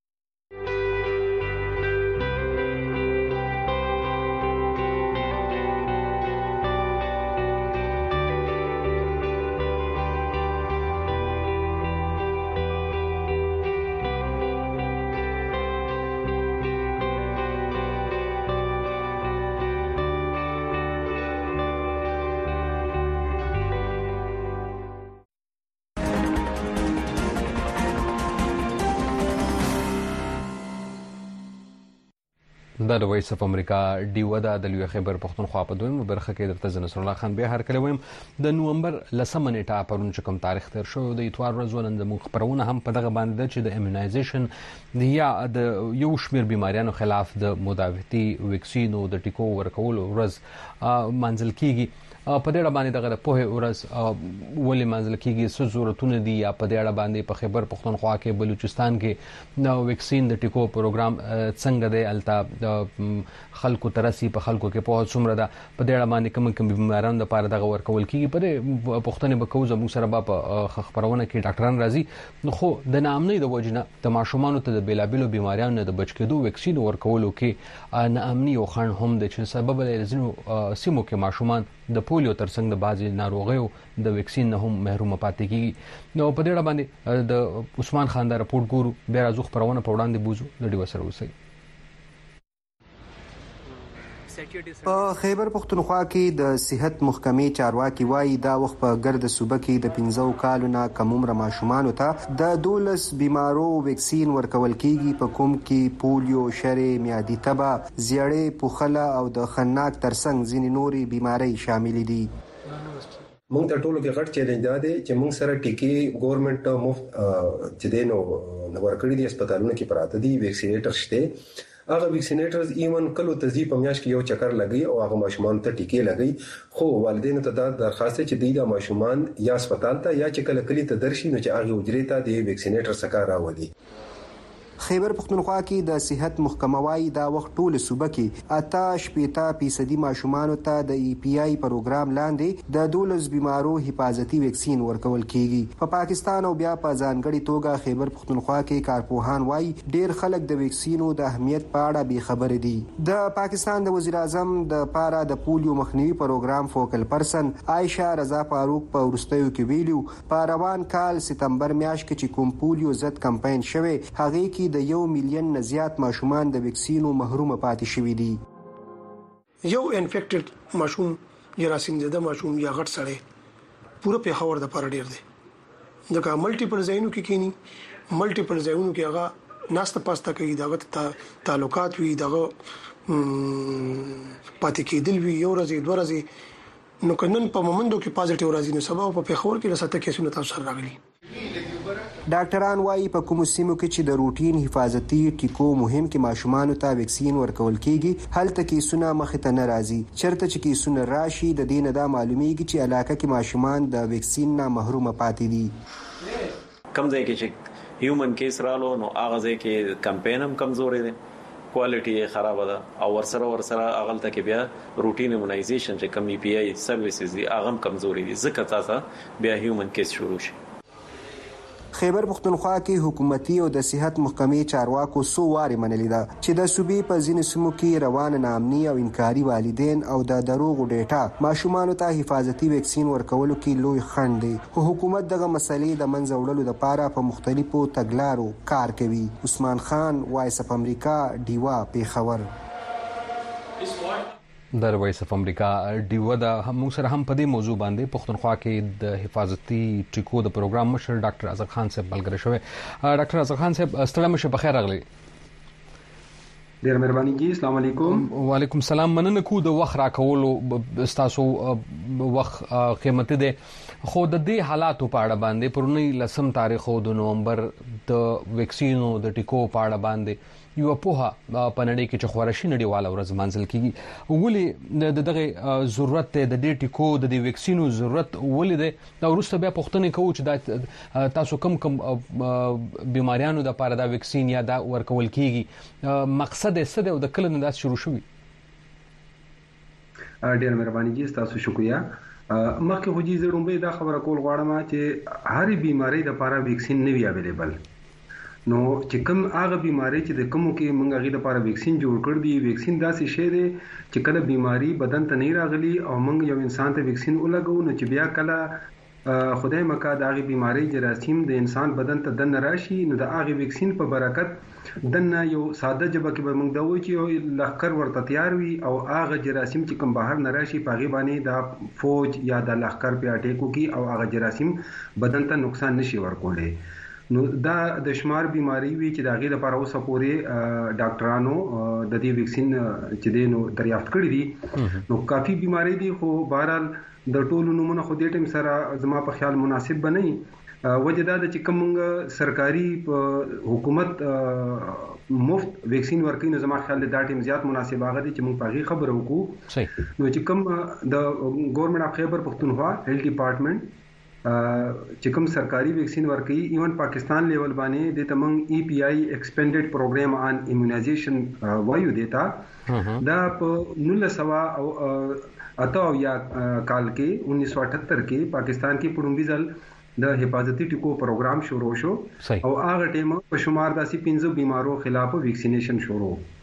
د وایس اف امریکا ډیو دا د لوی خیبر پښتونخوا په دویمه برخه کې درته زنه نصر الله خان به هر کله ویم د نومبر لسمه نیټه پرون چې کوم تاریخ تر شو د اتوار ورځ نن د مخ خبرونه هم په دغه باندې چې د ایمونایزیشن یا د یو شمیر بیماریانو خلاف د مدافعتي ویکسینو د ټیکو ورکول ورځ منځل کیږي. په دې اړه باندې دغه په ورځ ولې منځل کیږي څه ضرورتونه دي یا په دې اړه باندې په خیبر پښتونخوا کې بلوچستان کې نو ویکسین د ټیکو پروګرام څنګه دی الته خلکو ترسي په خلکو کې په څومره ده په دې اړه باندې کوم کوم بیمارانو لپاره دغه ورکول کیږي په پښتنې به کوزه موږ سره په خبرونه کې ډاکټران راځي نو خو د نامنۍ د وجنه د ماشومان ته د بیلابیلو بیماریانو د بچ کېدو ویکسین ورکولو کې ناامني او خنډ هم د چې سبب لري ځینو سیمو کې ماشومان د پولیو ترڅنګ د بازي ناروغیو د ویکسین نه هم محروم پاتې کیږي. نو په دې اړه باندې د عثمان خان دا رپورټ ګورو بیا راځو خبرونه په وړاندې بوزو د ډیو سره اوسئ. په خیبر پختونخوا کې د صحت محکمې چارواکي وایي دا وخت په ګرد صوبه کې د پنځو کالو نه کم عمر ماشومان ته د دولس بیمارو ویکسین ورکول کیږي په کوم کې پولیو، شرې، میادي تبه، زیړې، پوخله او د خناق ترڅنګ ځینې نوري بیماری شامل دي. مونږ ته ټولو کې غټ چیلنج دا دی چې مونږ سره ټیکي ګورنمنت مفت چې دینو ورکړي دي هسپتالونو کې پراته دي، ویکسینیټر شته. هغه ویکسینیټرز ایون کلو تزي په میاش کې یو چکر لګي او هغه ماشومان ته ټیکې لګي، خو والدین ته دا درخواست چې دوی د ماشومان یا هسپتال ته یا چې کله کلی ته درشي نو چې هغه وجري ته د ویکسینیټر څخه راولي. خیبر پختونخوا کې د صحت محکمه وايي دا وخت ټول صوبه کې اته شپېته فیصدي ماشومان ته د ای پی آی پروګرام لاندې د دولس بیمارو حفاظتي ویکسین ورکول کیږي. په پاکستان او بیا په ځانګړي توګه خیبر پختونخوا کې کارپوهان وايي ډیر خلک د ویکسینو د اهمیت په اړه بې خبر دي. د پاکستان د وزیر اعظم د پاره د پولیو مخنیوي پروګرام فوکل پرسن عائشه رضا فاروق په ورستیو کې ویلو په روان کال سپتمبر میاشت کې چې کوم پولیو ضد کمپاین شوه هغه کې د یو میلیون نه زیات ماشومان د ویکسینو محروم پاتې شوي دي. یو انفیکټډ ماشوم جراثیم زده ماشوم یا غټ سړی پوره په خبر د پاره ډیر دی. ځکه ملټیپل ځایونو کې کینی ملټیپل ځایونو کې هغه ناسته پاسته کوي، دغه تعلقات وي، دغه پاتې کېدل وي یو ورځ دوه ورځې، نو کنن په مومندو کې پازیټیو راځي نو سبا په خبر کې رسته کیسونه تاسو سره راغلي. ډاکټران وايي په کوم سیمو کې چې د روټین حفاظتي ټیکو مهم کې ماشومان ته ویکسین ورکول کیږي هلته کیسونه مخ ته نه راځي. چرته چې کیسونه راشي د دین دا معلومیږي چې علاقه کې ماشومان د ویکسین نه محروم پاتې دي. کم ځای کې چې هیومن کیس رالو نو هغه ځای کې کمپاین هم کمزوري دي، کوالټي خراب ده او ورسره ورسره اغلته کې بیا روټین ایمونایزیشن چې کم ای پی آی سرویسز دي هغه هم کمزوري دي، ځکه تاسو بیا هیومن کیس شروع شي. خیبر پختونخوا کې حکومتي او د صحت محکمې چارواکو سو واري منلې ده چې د صوبې په ځینو سیمو کې روان نامني او انکاري والدین او د دروغو ډیټا ماشومان ته حفاظتي ویکسین ورکولو کې لوی خنډ دی، خو حکومت دغه مسلې د منځ وړلو لپاره په مختلفو تګلارو کار کوي. عثمان خان، وایس اف امریکا، ډیوا، پیښور. د وایس اف امریکا ډیو دا موږ سره هم په دې موضوع باندې پښتونخوا کې د حفاظتي ټیکو د پروګرام مشر ډاکټر ازغ خان صاحب ملګری شوی. ډاکټر ازغ خان صاحب ستړي مشه بخیر راغلی. ډیر مهرباني جی، السلام علیکم. وعلیکم السلام. مننه کو د وخت راکولو تاسو وخت قیمتي دی، خو د دې حالاتو په اړه باندې پرونی لسم تاریخ د نومبر د ویکسینو د ټیکو په اړه باندې یو په په نړۍ کې چې خورشي نړیواله ورځ منځل کیږي، ولې د دغه ضرورت د دې ټیکو د دې ویکسینو ضرورت ولې ده، او وروسته بیا پوښتنه کوو چې تاسو کم کم بیماریانو د لپاره دا ویکسین یا دا ورکول کیږي، مقصد یې څه دی او د کله نه دا شروع شوی؟ ډیر مهرباني جی، تاسو شکریا. مخکې خو جی زړومبه دا خبره کول غواړم چې هر بیماری د لپاره ویکسین نه وی اویلیبل، نو چې کوم هغه بیماری چې د کومو کې موږ هغه لپاره ویکسین جوړ کړ دی، ویکسین داسې شی دی چې کله بیماری بدن ته نه راغلی او موږ یو انسان ته ویکسین ولګو نو چې بیا کله خدای مکا د هغه بیماری جراثیم د انسان بدن ته دن راشي نو د هغه ویکسین په برکت دنه یو ساده جبه کې به موږ دا وایو چې لخر ورته تیار وي او هغه جراثیم چې کوم بهر نه راشي په هغه باندې د فوج یا د لخر په اٹیکو کې او هغه جراثیم بدن ته نقصان نشي ورکولی. نو دا د شمار بیماری وی چې داغه لپاره اوسه پورې ډاکټرانو د دې ویکسین چې دینو دریافت کړی دي، نو کافی بیماری دي، خو بهرحال د ټولو نمونه خو دې ټیم سره زما په خیال مناسب بنئ. وجه دا چې کوم سرکاري حکومت مفت ویکسین ورکړي نو زما خیال دا ټیم زیات مناسب هغه دي چې موږ په خبرو وکړو. نو چې کوم د ګورنمنت اف خیبر پختونخوا هیلث ډپارټمنټ چې کوم سرکاري ویکسین ورکړي، ایون پاکستان لیول باندې د تمنګ ای پی آی ایکسپینډډ پروګرام آن ایمونایزیشن وایو دیتا دا په نولس سوا او اته یا کال کې انیس سو اٹھتر کې پاکستان کې پړومبي ځل د حفاظتي ټیکو پروګرام شروع شو او هغه ټیم په شمار داسې پنځه بیمارو خلاف ویکسینیشن شروع.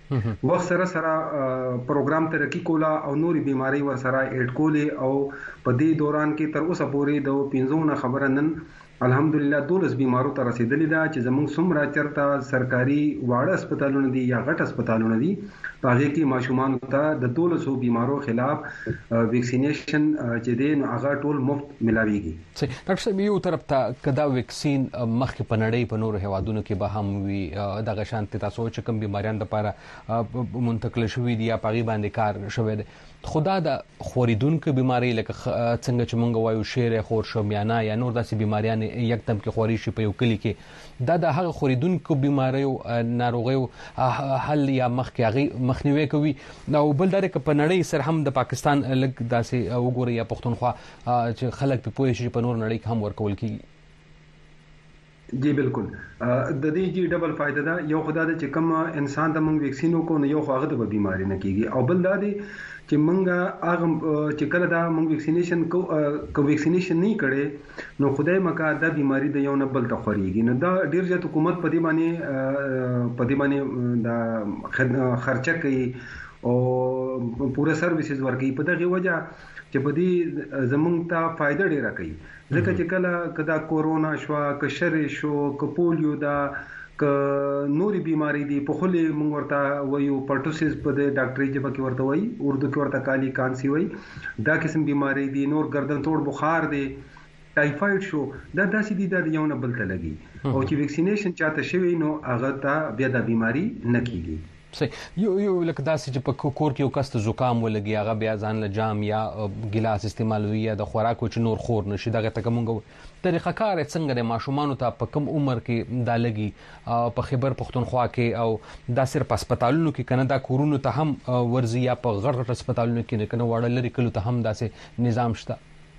وخت سره سره پروګرام ترقی کولا او نوري بيماري ور سره اډ کولې او په دې دوران کې تر اوسه پورې د پنځونه خبره نن الحمدلله دولس بیمارو ته رسیدلې ده چې زموږ څومره چرته سرکاري واړه هسپتالونه دي یا غټ هسپتالونه دي هغه کې ماشومان ته د دولسو بیمارو خلاف ویکسینیشن چې دی نو هغه ټول مفت ملاويږي. ډاکټر صاحب یو طرف ته کدا ویکسین مخکې په نړۍ په نورو هیوادونو کې به هم وي دغه شانتي تاسو چې کوم بیماریان لپاره منتقل شوې دي یا پغی باندې کار شوی دی خدا د خوریدونکو بیماری لکه څنګه چې مونږ وایو شیر خور شومیانه یا نور داسې بیماریان یکدم کې خوري شي په یو کلی کې دا د هغه خوریدونکو بیماریو ناروغیو حل یا مخکې هغه مخنیوي کوي نو بل درې ک په نړۍ سره هم د پاکستان لګ داسې وګوري یا پښتونخوا چې خلک په پوهې شي په نور نړۍ کې هم ورکول کیږي. جی بالکل د دې جی ډبل فائدہ ده یو خدای د چې کوم انسان د مونږ ویکسینو کو نه یو خواغه د بیماری نه کیږي او بل دا دی چې مونږه هغه چې کله دا مونږ ویکسینیشن کو کو ویکسینیشن نه کړي نو خدای مکا د بیماری د یو نه بل ته خوريږي نو دا ډیر ځات حکومت په دې باندې په دې باندې دا خرچه کوي او پوره سرویسز ورکوي په دغه وجه چې په دې زمونږ ته فائدہ ډیره کوي ځکه چې کله کدا کورونا شو ک شر شو ک پولیو دا ک نوري بیماری دي په خله مونږ ورته وایو پرټوسیس په د ډاکټري جبه کې ورته وایي اردو کې ورته کالی کانسی وایي دا قسم بیماری دي نور گردن توڑ بخار دي ټایفاید شو دا داسې دي د یو نه بل ته لګي او چې ویکسینیشن چاته شوی نو هغه ته بیا د بیماری نه کیږي. یو یو لکه داسې چې په کور کې یو کس ته زکام ولګي هغه بیا ځان له جام یا ګلاس استعمالوي یا د خوراکو چې نور خور نشي دغه ته کومه طریقه کار څنګه د ماشومان ته په کم عمر کې دا لګي په خیبر پښتونخوا کې او دا صرف هسپتالونو کې کنه دا کورونو ته هم ورزي یا په غړ غړ هسپتالونو کې کنه وړل لري کلو ته هم داسې نظام شته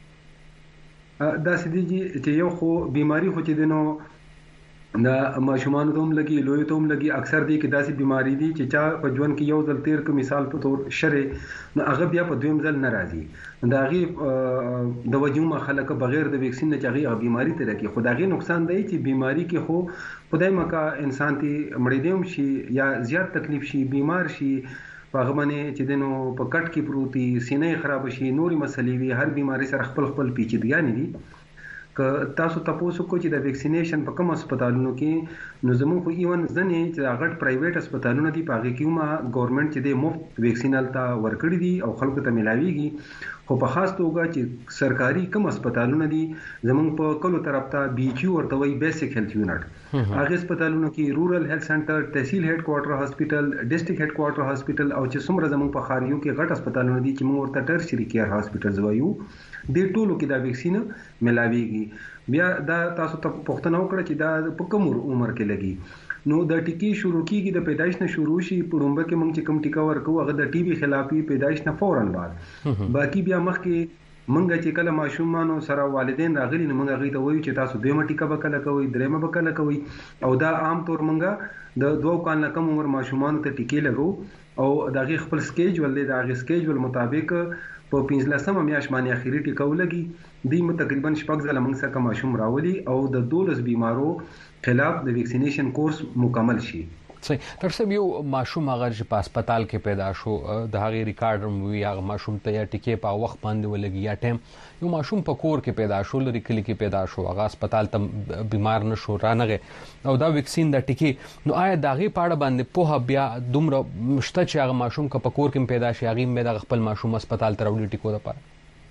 داسې دي چې یو خو بیماری خو چې دنو دا ماشومان ته هم لګي لوی ته هم لګي اکثر دي کې داسې بیماری دي چې چا په ژوند کې یو ځل تیر ک مثال په تور شره نو هغه بیا په دویم ځل ناراضي دا غي د وجوم خلک بغیر د ویکسین نه چاغي هغه بیماری ته لګي خدایي نقصان دی چې بیماری کې خو خدای مکا انسان ته مړ دیوم شي یا زیات تکلیف شي بیمار شي په غمنه چې دنو په کټ کې پروتي سینې خراب شي نوري مسلې وي هر بیماری سره خپل خپل پیچیدګي دي که تاسو تاسو کو چې د ویکسینیشن په کوم هسپتالونو کې نو زموږ خو ایون ځنې چې غټ پرایویټ هسپتالونه دي پاږي کیوما ګورنمنت چې د مفت ویکسینال ته ورکړي دي او خلکو ته ملاويږي خو په خاص توګه چې سرکاري کوم هسپتالونه دي زموږ په کلو طرف ته بي ایچ یو ورته وي بیسیک هیلث یونټ هغه هسپتالونو کې رورل هیلث سنټر تحصیل هډ کوارټر هاسپټل ډیسټریکټ هډ کوارټر هاسپټل او چې څومره زموږ په خاریو کې غټ هسپتالونه دي چې موږ ورته ټرشري کیر هاسپټلز وایو د ټولو کې دا ویکسین ملاويږي بیا دا تاسو ته پوښتنه وکړه چې دا په کوم عمر کې لګي نو د ټیکی شروع کیږي د پیدایش نه شروع شي په لومبه کې موږ چې کوم ټیکا ورکو هغه د ټي بي خلافي پیدایش نه فورن بعد باقي بیا مخکې منګه چې کله ماشومانو سره والدین راغلي نو موږ غي ته وایو چې تاسو دویمه ټیکا وکړه کوي درېمه وکړه کوي او دا عام طور منګه د دوه کال نه کم عمر ماشومانو ته ټیکې لګو او دغه خپل سکیجول دی دغه سکیجول مطابق په پنځلسمه میاشت باندې اخیری ټیکا ولګي دی مو تقریبا شپږ ځله موږ سره ماشوم راولي او د دولس بیمارو خلاف د ویکسینیشن کورس مکمل شي. صحیح ډاکټر صاحب یو ماشوم هغه چې په هسپتال کې پیدا شو د هغه ریکارډ مو هغه ماشوم ته یا ټیکې په وخت باندې ولګي یا ټیم یو ماشوم په کور کې پیدا شو لري کلی کې پیدا شو هغه هسپتال ته بیمار نشو رانغه او دا ویکسین د ټیکې نو آیا دغه پاړه باندې په بیا دومره مشته چې هغه ماشوم کا په کور کې پیدا شي هغه مې د خپل ماشوم هسپتال ته وړي ټیکو لپاره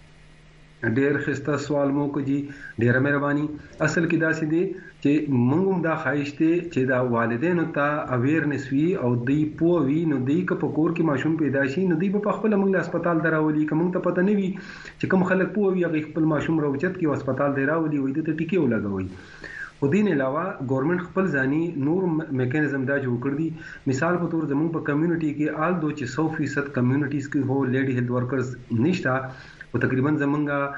ډېر خسته سوال مو کوي ډېر مهرباني اصل کې دا سې دي چې موږ دا خواهش ته چې دا والدینو ته اویرنس وي او دی پوه وي نو دی که په کور کې ماشوم پیدا شي نو دی په خپل موږ له هسپتال دراولي کوم ته پته نه وي چې کوم خلک پوه وي هغه خپل ماشوم راوچت کې هسپتال دراولي وي د ټیکې ولګوي خو دین علاوه ګورنمنت خپل ځاني نور میکانیزم دا جوړ کړ دي مثال په تور زموږ په کمیونټي کې آل دو چې سو فیصد کمیونټیز کې هو لیډي هیلث ورکرز نشتا او تقریبا زمونږه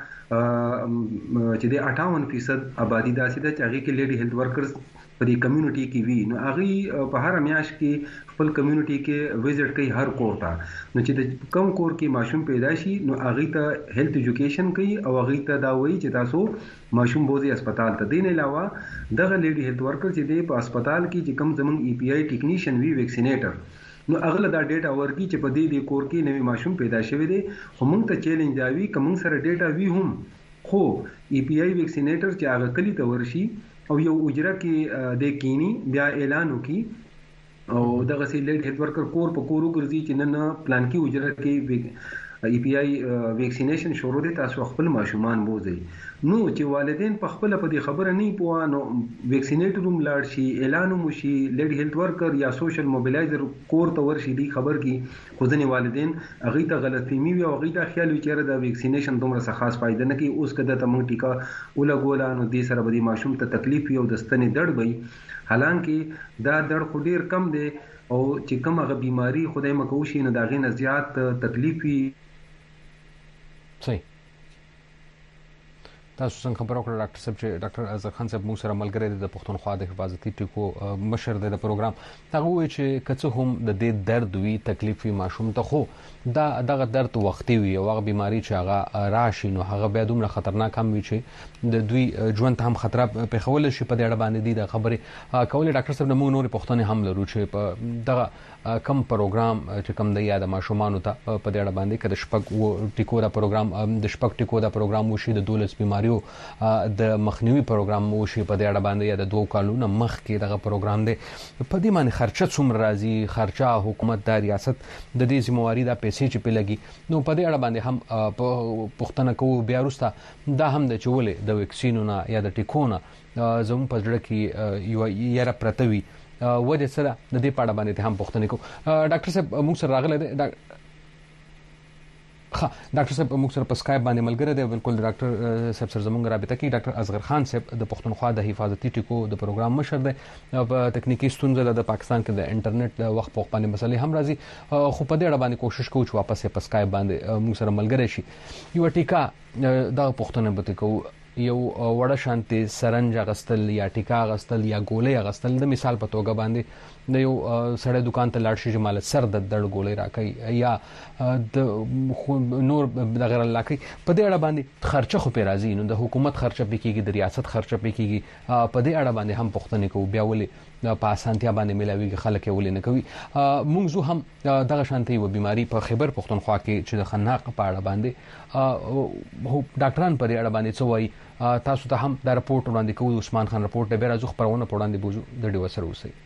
چې د اٹھاون فیصد آبادی داسې ده چې هغه کې لیډي هیلث ورکرز په دې کمیونټي کې وی نو هغه په هر میاشت کې خپل کمیونټي کې وزټ کوي هر کور ته نو چې د کم کور کې ماشوم پیدا شي نو هغه ته هیلث ایجوکیشن کوي او هغه ته دا وایي چې تاسو ماشوم بوزي هسپتال ته دین علاوه دغه لیډي هیلث ورکر چې د په هسپتال کې چې کم زمون ای پی آی ټیکنیشن وی ویکسینیټر نو اغله دا ډیټا ورکی چې په دې د کور کې نوې ماشوم پیدا شوی دی خو موږ ته چیلنج دی کوم سره ډیټا وی هم خو ای پی آی ویکسینیټر چې هغه کلی ته ورشي او یو اجره کې د کینی بیا اعلان وکي او دغه سي لیډ هیلث ورکر کور په کورو ګرځي چې نن پلان کې اجره کې ای پی آی ویکسینیشن شروع دي تاسو خپل ماشومان بوزي نو چې والدین په خپل په دې خبره نه پوه نو ویکسینیټر هم لاړ شي اعلان هم شي لیډ هیلث ورکر یا سوشل موبیلایزر کور ته ورشي دی خبر کی خو ځنې والدین هغه ته غلطفهمي وي او هغه ته خیال وي چې دا ویکسینیشن دومره څه خاص فائدہ نه کوي اوس کده ته مونږ ټیکا ولګولا نو دې سره به ماشوم ته تکلیف وي او د ستنې دړ وي حالانکه دا دړ خو ډیر کم دی او چې کوم هغه بیماری خدای مکوشي نه دا غي نه زیات تکلیف وي صحیح تاسو څنګه خبرو کړل ډاکټر صاحب چې ډاکټر ازر خان صاحب موږ سره ملګری دی د پښتونخوا د حفاظتي ټکو مشر دی د پروګرام هغه وایي چې کڅه هم د دې درد وی تکلیف وی ماشوم ته خو دا دغه درد وختي وي او هغه بیماری چې هغه راشي نو هغه بیا دومره خطرناک هم وي چې د دوی ژوند هم خطر په خول شي په دې اړه باندې دی د خبرې کولې ډاکټر صاحب موږ نور پښتون هم لرو چې په دغه کم پروګرام چې کم د یاد ماشومان ته په دې اړه باندې کړه شپږ ټیکو دا پروګرام د شپږ ټیکو دا پروګرام وشي د دولس بیماریو د مخنیوي پروګرام وشي په دې اړه باندې یا د دوه کالونو مخکې دغه پروګرام دی په دې باندې خرچه څومره راځي خرچه حکومت د ریاست د دې ذمہواری دا پیسې چې په لګي نو په دې اړه باندې هم په پښتنه کوو بیا وروسته دا هم د چولې د ویکسینونو یا د ټیکونو زموږ په ځړه کې یو یره پرتوي وجه سره د دې پاړه باندې هم پښتنه کو ډاکټر صاحب موږ سره راغله دی ها ډاکټر صاحب موږ سره په اسکایپ باندې ملګری دی بالکل ډاکټر صاحب سره زموږ رابطه کې ډاکټر اصغر خان صاحب د پښتونخوا د حفاظتي ټکو د پروګرام مشر دی په تکنیکی ستونزه د پاکستان کې د انټرنیټ د وخت په باندې مسلې هم راځي خو په دې اړه باندې کوشش کوو چې واپس په اسکایپ باندې موږ سره ملګری شي یو ټیکا د پښتون په ټکو یو وړه شانتي سرنج غستل یا ټیکا غستل یا ګولې غستل د مثال په توګه باندې د یو سړی دکان ته لاړ شي چې مال سر د دړ ګولې راکې یا د نور د غیر علاقې په دې اړه باندې خرچه خو په راځي نو د حکومت خرچه پکېږي د ریاست خرچه پکېږي په دې اړه باندې هم پښتنې کو بیا ولې په اسانتیا باندې ملاوي خلک ولې نه کوي موږ زه هم دغه شانتي و بیماری په خیبر پښتونخوا کې چې د خناق په اړه باندې ډاکټران په دې اړه باندې څه وایي تاسو ته هم دا رپورت وړاندې کوو عثمان خان رپورت دی بیره زو خبرونه وړاندې بوزو د ډیو سره اوسئ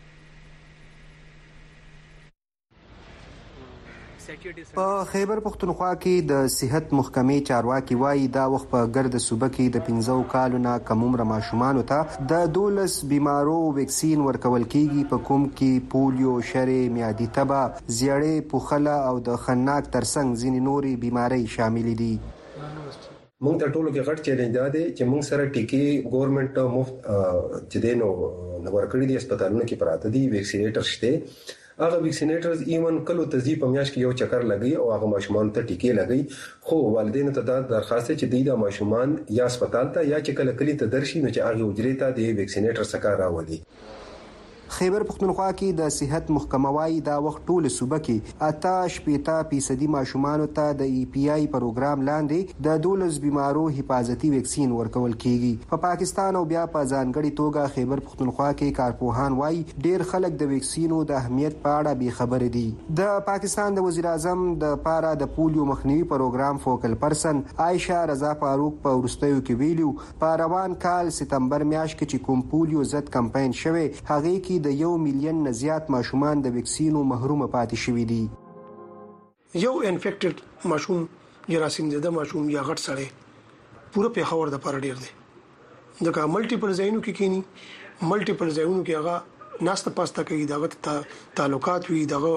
په خیبر پختونخوا کې د صحت محکمې چارواکي وایي دا وخت په ګرد صوبه کې د پنځو کالو نه کم عمر ماشومان ته د دولس بیمارو ویکسین ورکول کیږي په کوم کې پولیو، شرې، میادي تبه، زیړې، پوخله او د خناق ترڅنګ ځینې نوري بیماری شامل دي. مونږ ته ټولو کې غټ چیلنج دی چې مونږ سره ټیکي ګورنمنت مفت چې دینو نو ورکړي دي هسپتالونو کې پراته دي ویکسینیټر شته هغه ویکسینیټرز ایون کلو تزي په میاش کې یو چکر لګي او هغه ماشومان ته ټیکې لګي خو والدین ته دا درخواست چې دوی د ماشومان یا هسپتال ته یا چې کله کلی ته درشي نو چې هغه حجرې ته د ویکسینیټر څخه راولي. خیبر پختونخوا کې د صحت محکمه وايي دا وخت ټول صوبه کې اته شپېته فیصدي ماشومان ته د ای پی آی پروګرام لاندې د دولس بیمارو حفاظتي ویکسین ورکول کیږي. په پاکستان او بیا په ځانګړي توګه خیبر پختونخوا کې کارپوهان وايي ډیر خلک د ویکسینو د اهمیت په اړه بې خبر دي. د پاکستان د وزیر اعظم د پاره د پولیو مخنیوي پروګرام فوکل پرسن عائشه رضا فاروق په ورستیو کې ویلو په روان کال سپتمبر میاشت کې چې کوم پولیو ضد کمپاین شوه هغه کې د یو میلیون نه زیات ماشومان د ویکسینو محروم پاتې شوي دي. یو انفیکټډ ماشوم جراثیم زده ماشوم یا غټ سړی پوره په خبر د پر ډیر دی ځکه ملټیپل ځایونو کې کینی ملټیپل ځایونو کې هغه ناسته پاسته کوي دغه تعلقات وي دغه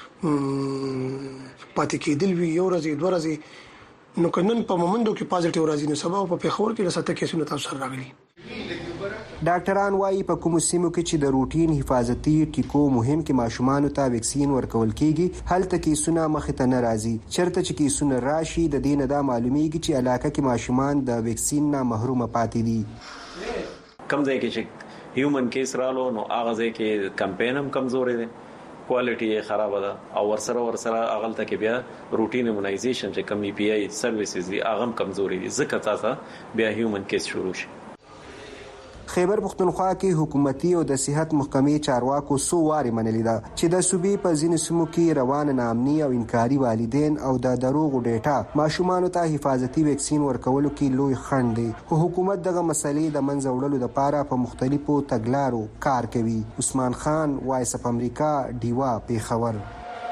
پاتې کېدل وي یو ورځ دوه ورځې نو کنن په مومندو کې پازیټیو راځي نو سبب په خبر کې رسته کیسونه تاسو سره راغلي. ډاکټران وايي په کوم سیمو کې چې د روټین حفاظتي ټیکو مهم کې ماشومان ته ویکسین ورکول کیږي هلته کې سونه مخ ته ناراضي چرته چې کې سونه راشي د دین دا معلومیږي چې علاقه کې ماشومان د ویکسین نه محروم پاتې دي. کم ځای کې چې هیومن کیس رالو نو هغه ځای کې کمپاین هم کمزوري دي کوالټي یې خراب ده او ورسره ورسره اغلته کې بیا روټین ایمونایزیشن چې کم ای پی آی سرویسز دي هغه کمزوري دي ځکه تاسو بیا هیومن کیس شروع شي. خیبر پختونخوا کې حکومتي او د صحت محکمې چارواکو سو واري منلې ده چې د صوبې په ځینو سیمو کې روان ناامني او انکاري والدین او د دروغو ډیټا ماشومان ته حفاظتي ویکسین ورکولو کې لوی خنډ دی. حکومت دغه مسلې د منځه وړلو لپاره په مختلفو تګلارو کار کوي. عثمان خان، وایس اف امریکا، ډیوا، پیښور.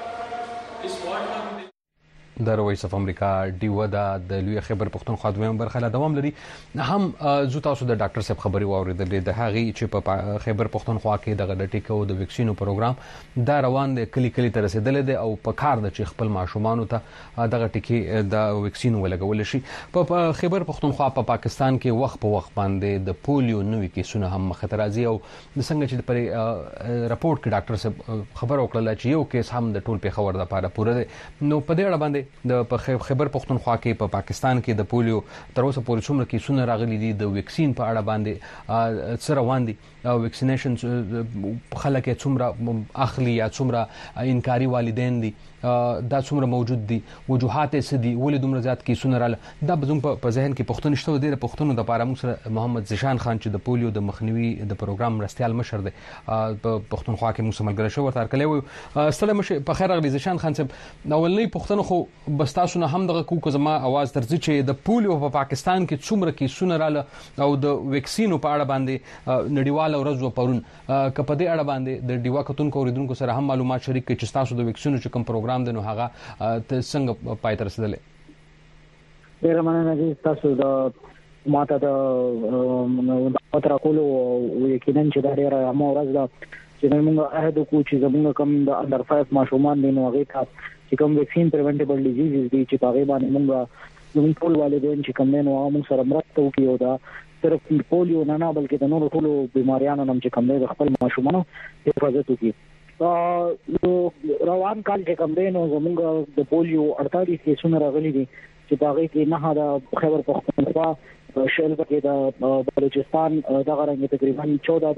د وایس اف امریکا ډیوا د لوی خیبر پختونخوا دویم برخه له دوام لري. هم زو تاسو د ډاکټر صاحب خبري واوریدلې د هغې چې په خیبر پختونخوا کې د د ټیکو د ویکسینو پروګرام دا روان دی، کلی کلی ته رسیدلې دی او په کار د چې خپل ماشومان ته دغه ټیکي د ویکسین ولګول شي. په خیبر پختونخوا په پاکستان کې وخت په وخت باندې د پولیو نوې کیسونه هم مخته راځي او څنګه چې په راپورټ کې ډاکټر صاحب خبر وکړه چې یو کیس هم د ټول پیښور لپاره پوره دی. نو په دې اړه باندې د خیبر پختونخوا کې په پاکستان کې د پولیو تر اوسه پورې څومره کیسونه راغلي دي، د ویکسین په اړه باندې څه روان دي، ویکسینیشن خلک یې څومره اخلي یا څومره انکاري والدین دي، دا څومره موجود دي، وجوهات یې څه دي، ولې دومره زیات کیسونه راغله. دا به زموږ په ذهن کې پوښتنې شته. د پوښتنو دپاره موږ سره محمد زیشان خان چې د پولیو د مخنیوي د پروګرام مرستیال مشر دی په پښتونخوا کې موږ سره ملګری شوی، ورته هرکلی وایو. ستړی مشر، په خیر راغلی زیشان خان صاحب. اولنۍ پوښتنه خو بس تاسو نه هم دغه کو که زما اواز درځي چې د پولیو په پاکستان کې څومره کیسونه راغله او د ویکسینو په اړه باندې نړیواله ورځ و پرون که په دې اړه باندې د ډیوا کتونکو اوریدونکو سره هم معلومات شریک کړئ چې تاسو د ویکسینو چې کوم پروګرام دی نو هغه څنګه پای ته رسیدلی؟ ډېره مننه دي تاسو د ماته د دعوت راکولو. یقینا چې دا ډېره اهمه ورځ ده چې موږ عهد وکړو چې زموږ کوم د انډر فایو ماشومان دي نو هغې ته چې کوم ویکسین پریونټیبل ډیزیز دي چې په هغې باندې موږ زموږ ټول والدین چې کوم دی نو هغه موږ سره مرسته وکړي او دا صرف پولیو نه نه بلکې د نورو ټولو بیماریانو نه چې کوم دی د خپل ماشومانو حفاظت وکړي. روان کال چې کوم دی نو زموږ د پولیو اړتالیس کیسونه راغلي دي چې په هغې کې نه د خیبر پختونخوا شل پکې د بلوچستان دغه رنګې تقریبا چوده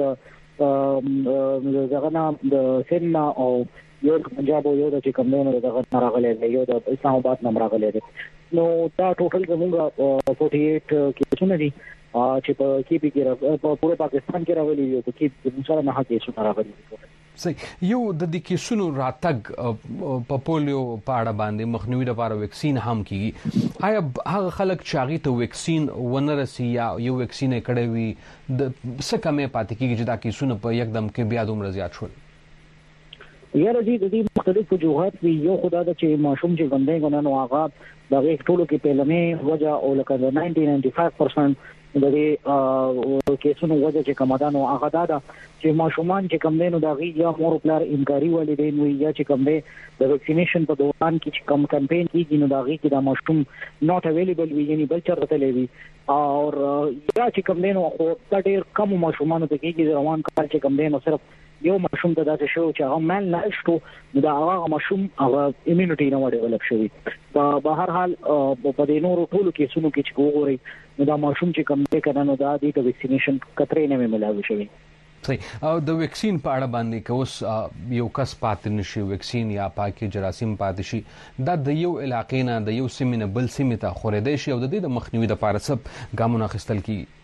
د دغه نه د سند نه او یو د پنجاب او یو د چې کوم دی نو دغه نه راغلی دی، یو د اسلام آباد نه راغلی دی. نو دا ټوټل زموږ فورټي ایټ کیسونه دي چې په کې پی کې په پوره پاکستان کې راغلي دي، په کې موږ سره نه کیسونه راغلي دي. صحیح. یو د دې کیسونو راتګ په پولیو په اړه باندې مخنیوي لپاره ویکسین هم کیږي. آیا هغه خلک چې هغې ته ویکسین ونه رسي یا یو ویکسین یې کړی وي د څه کمې پاتې کیږي چې دا کیسونه په یکدم کې بیا دومره زیات شول؟ یاره جی د دې مختلف وجوهات وي. یو خو دا ده چې ماشوم چې ګندی ګنه نو هغه د هغې ټولو کې پیلنۍ وجه او لکه د ناینټي ناینټي فایو پرسنټ د دې کیسونو وجه چې کومه ده نو هغه دا ده چې ماشومان چې کوم دی نو د هغې یا مور پلار انکاري والدین وي یا چې کوم دی د ویکسینیشن په دوران کې چې کوم کمپین کېږي نو د هغې کې دا ماشوم ناٹ اویلیبل وي، یعنې بل چېرته تللی وي او یا چې کوم دی نو خو دا ډېر کمو ماشومانو ته کېږي. روان کال چې کوم دی نو صرف یو ماشوم ته داسې شو چې هغه مال نه شو نو د هغه ماشوم هغه امیونټي نه ډیولپ شوي. په هر حال په دې نورو ټولو کیسونو کې چې وګورئ نو دا ماشوم چې کوم دی که نه نو دا دې ته ویکسینیشن قطرې نه مې ملاوي شوي. صحیح. او د ویکسین په اړه باندې که اوس یو کس پاتې نشي ویکسین یا پاکي جراثیم پاتې شي دا د یو علاقې نه د یو سیمې نه بل سیمې ته خورېدی شي او د دې د مخنیوي دپاره څه ګامونه اخیستل کېږي؟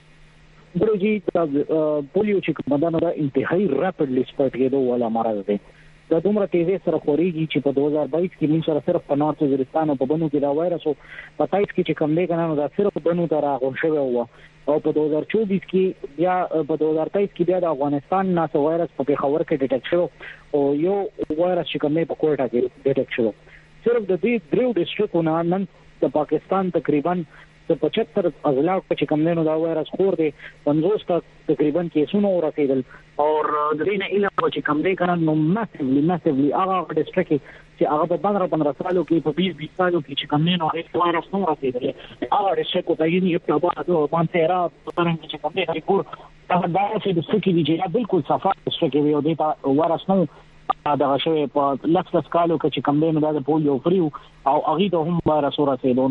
ګورو جی پولیو چې کومه ده نو دا انتهایي راپډلی سپرټ کېدو والا مرض دی. دا دومره تیزۍ سره خورېږي چې په دو هزار بایس کې موږ سره صرف په نارت وزیرستان او په بنو کې دا وایرس و، په تایس کې چې کوم دی که نه نو دا صرف بنو ته راغونډ شوی وه او په دو هزار چوبیس کې بیا په دو هزار تیس کې بیا د افغانستان نه څه وایرس په پېښور کې ډیټیکټ شوی او یو وایرس چې کوم دی په کوټا کې ډیټیکټ شوی. صرف د دې دریو ډسټرکټو نه نن د پاکستان تقریبا د پچهتر اضلاع چې کوم دی نو دا وایرس خور دی پنځوس ته تقریبا کیسونه ورسېدل او د دې نه علاوه چې کوم دی که نه نو میسیولی میسیولی هغه ډسټرکټ کې چې هغه په پندره پندره سالو کې په بیس بیس سالو کې چې کوم دی نو هغې وایرس نه ورسېدلی هغه ډسټرکټو ته یعنې ابتاباد مانسهره په څرنګه چې کوم دی هریپور هغه داسې ډسټرکټ دي چې یا بالکل صفا ډسټرکټ وي او دې ته وایرس نه دغه شوی په لس لس کالو کې چې کوم دی نو دا د پولیو فري او هغې ته هم وایرس ورسېدو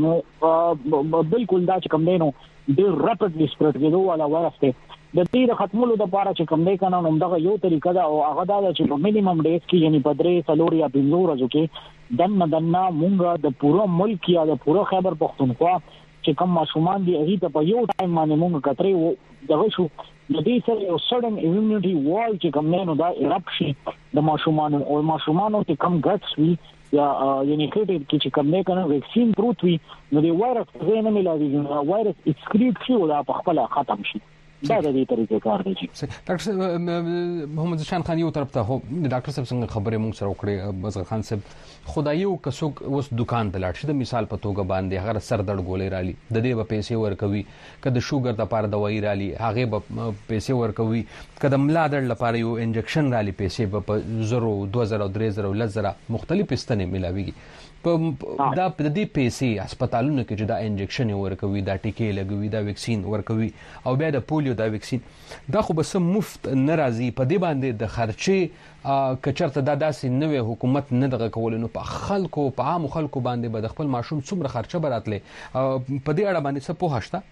نو بالکل دا چې کوم دی نو ډېر راپډلی سپرټ کېدو والا وایرس دی. د دې د ختمولو دپاره چې کوم دی که نه نو همدغه یو طریقه ده او هغه دا ده چې په مینیمم ډیز کې یعنې په درې څلور یا پنځو ورځو کې دننه دننه مونږ د پوره ملک یا د پوره خیبر پښتونخوا چې کوم ماشومان دي هغه ته په یو ټایم باندې موږ کتري وو دغه شو د دې سره یو سډن ایمیونټي وال چې کوم نه نو دا ایرپشن د ماشومان او ماشومان ته کم ګټس وي یا یعنی کېټ چې کوم نه کنه ویکسین پروت وي نو د وایرس څخه نه ملاوي وایرس اکسکریټ شي او دا په خپل ختم شي دا د دې طریقې کار دی. ډاکټر محمد شان خان یو طرف ته هو ډاکټر صاحب څنګه خبره موږ سره وکړه بزغ خان صاحب خدایو کڅوک اوس دکان ته لاړ شي د مثال په توګه باندې هغه سر درد ګولې رالي د دې به پیسې ورکوي کله شوګر د لپاره دوايي رالي هغه به پیسې ورکوي کله ملا درد لپاره یو انجکشن رالي پیسې به په زرو دوه زره درې زره لزره مختلف استنه ملاويږي په دا د دې پیسې هسپتالونو کې چې دا انجکشن ورکوي دا ټیکې لګوي دا ویکسین ورکوي او بیا د پولیو دا ویکسین دا خو بس مفت ناراضي په دې باندې د خرچې کچرته دا داسې نوې حکومت نه دغه کول نو په خلکو په عام خلکو باندې به د خپل ماشوم څومره خرچه براتلې په دې اړه باندې څه پوه شته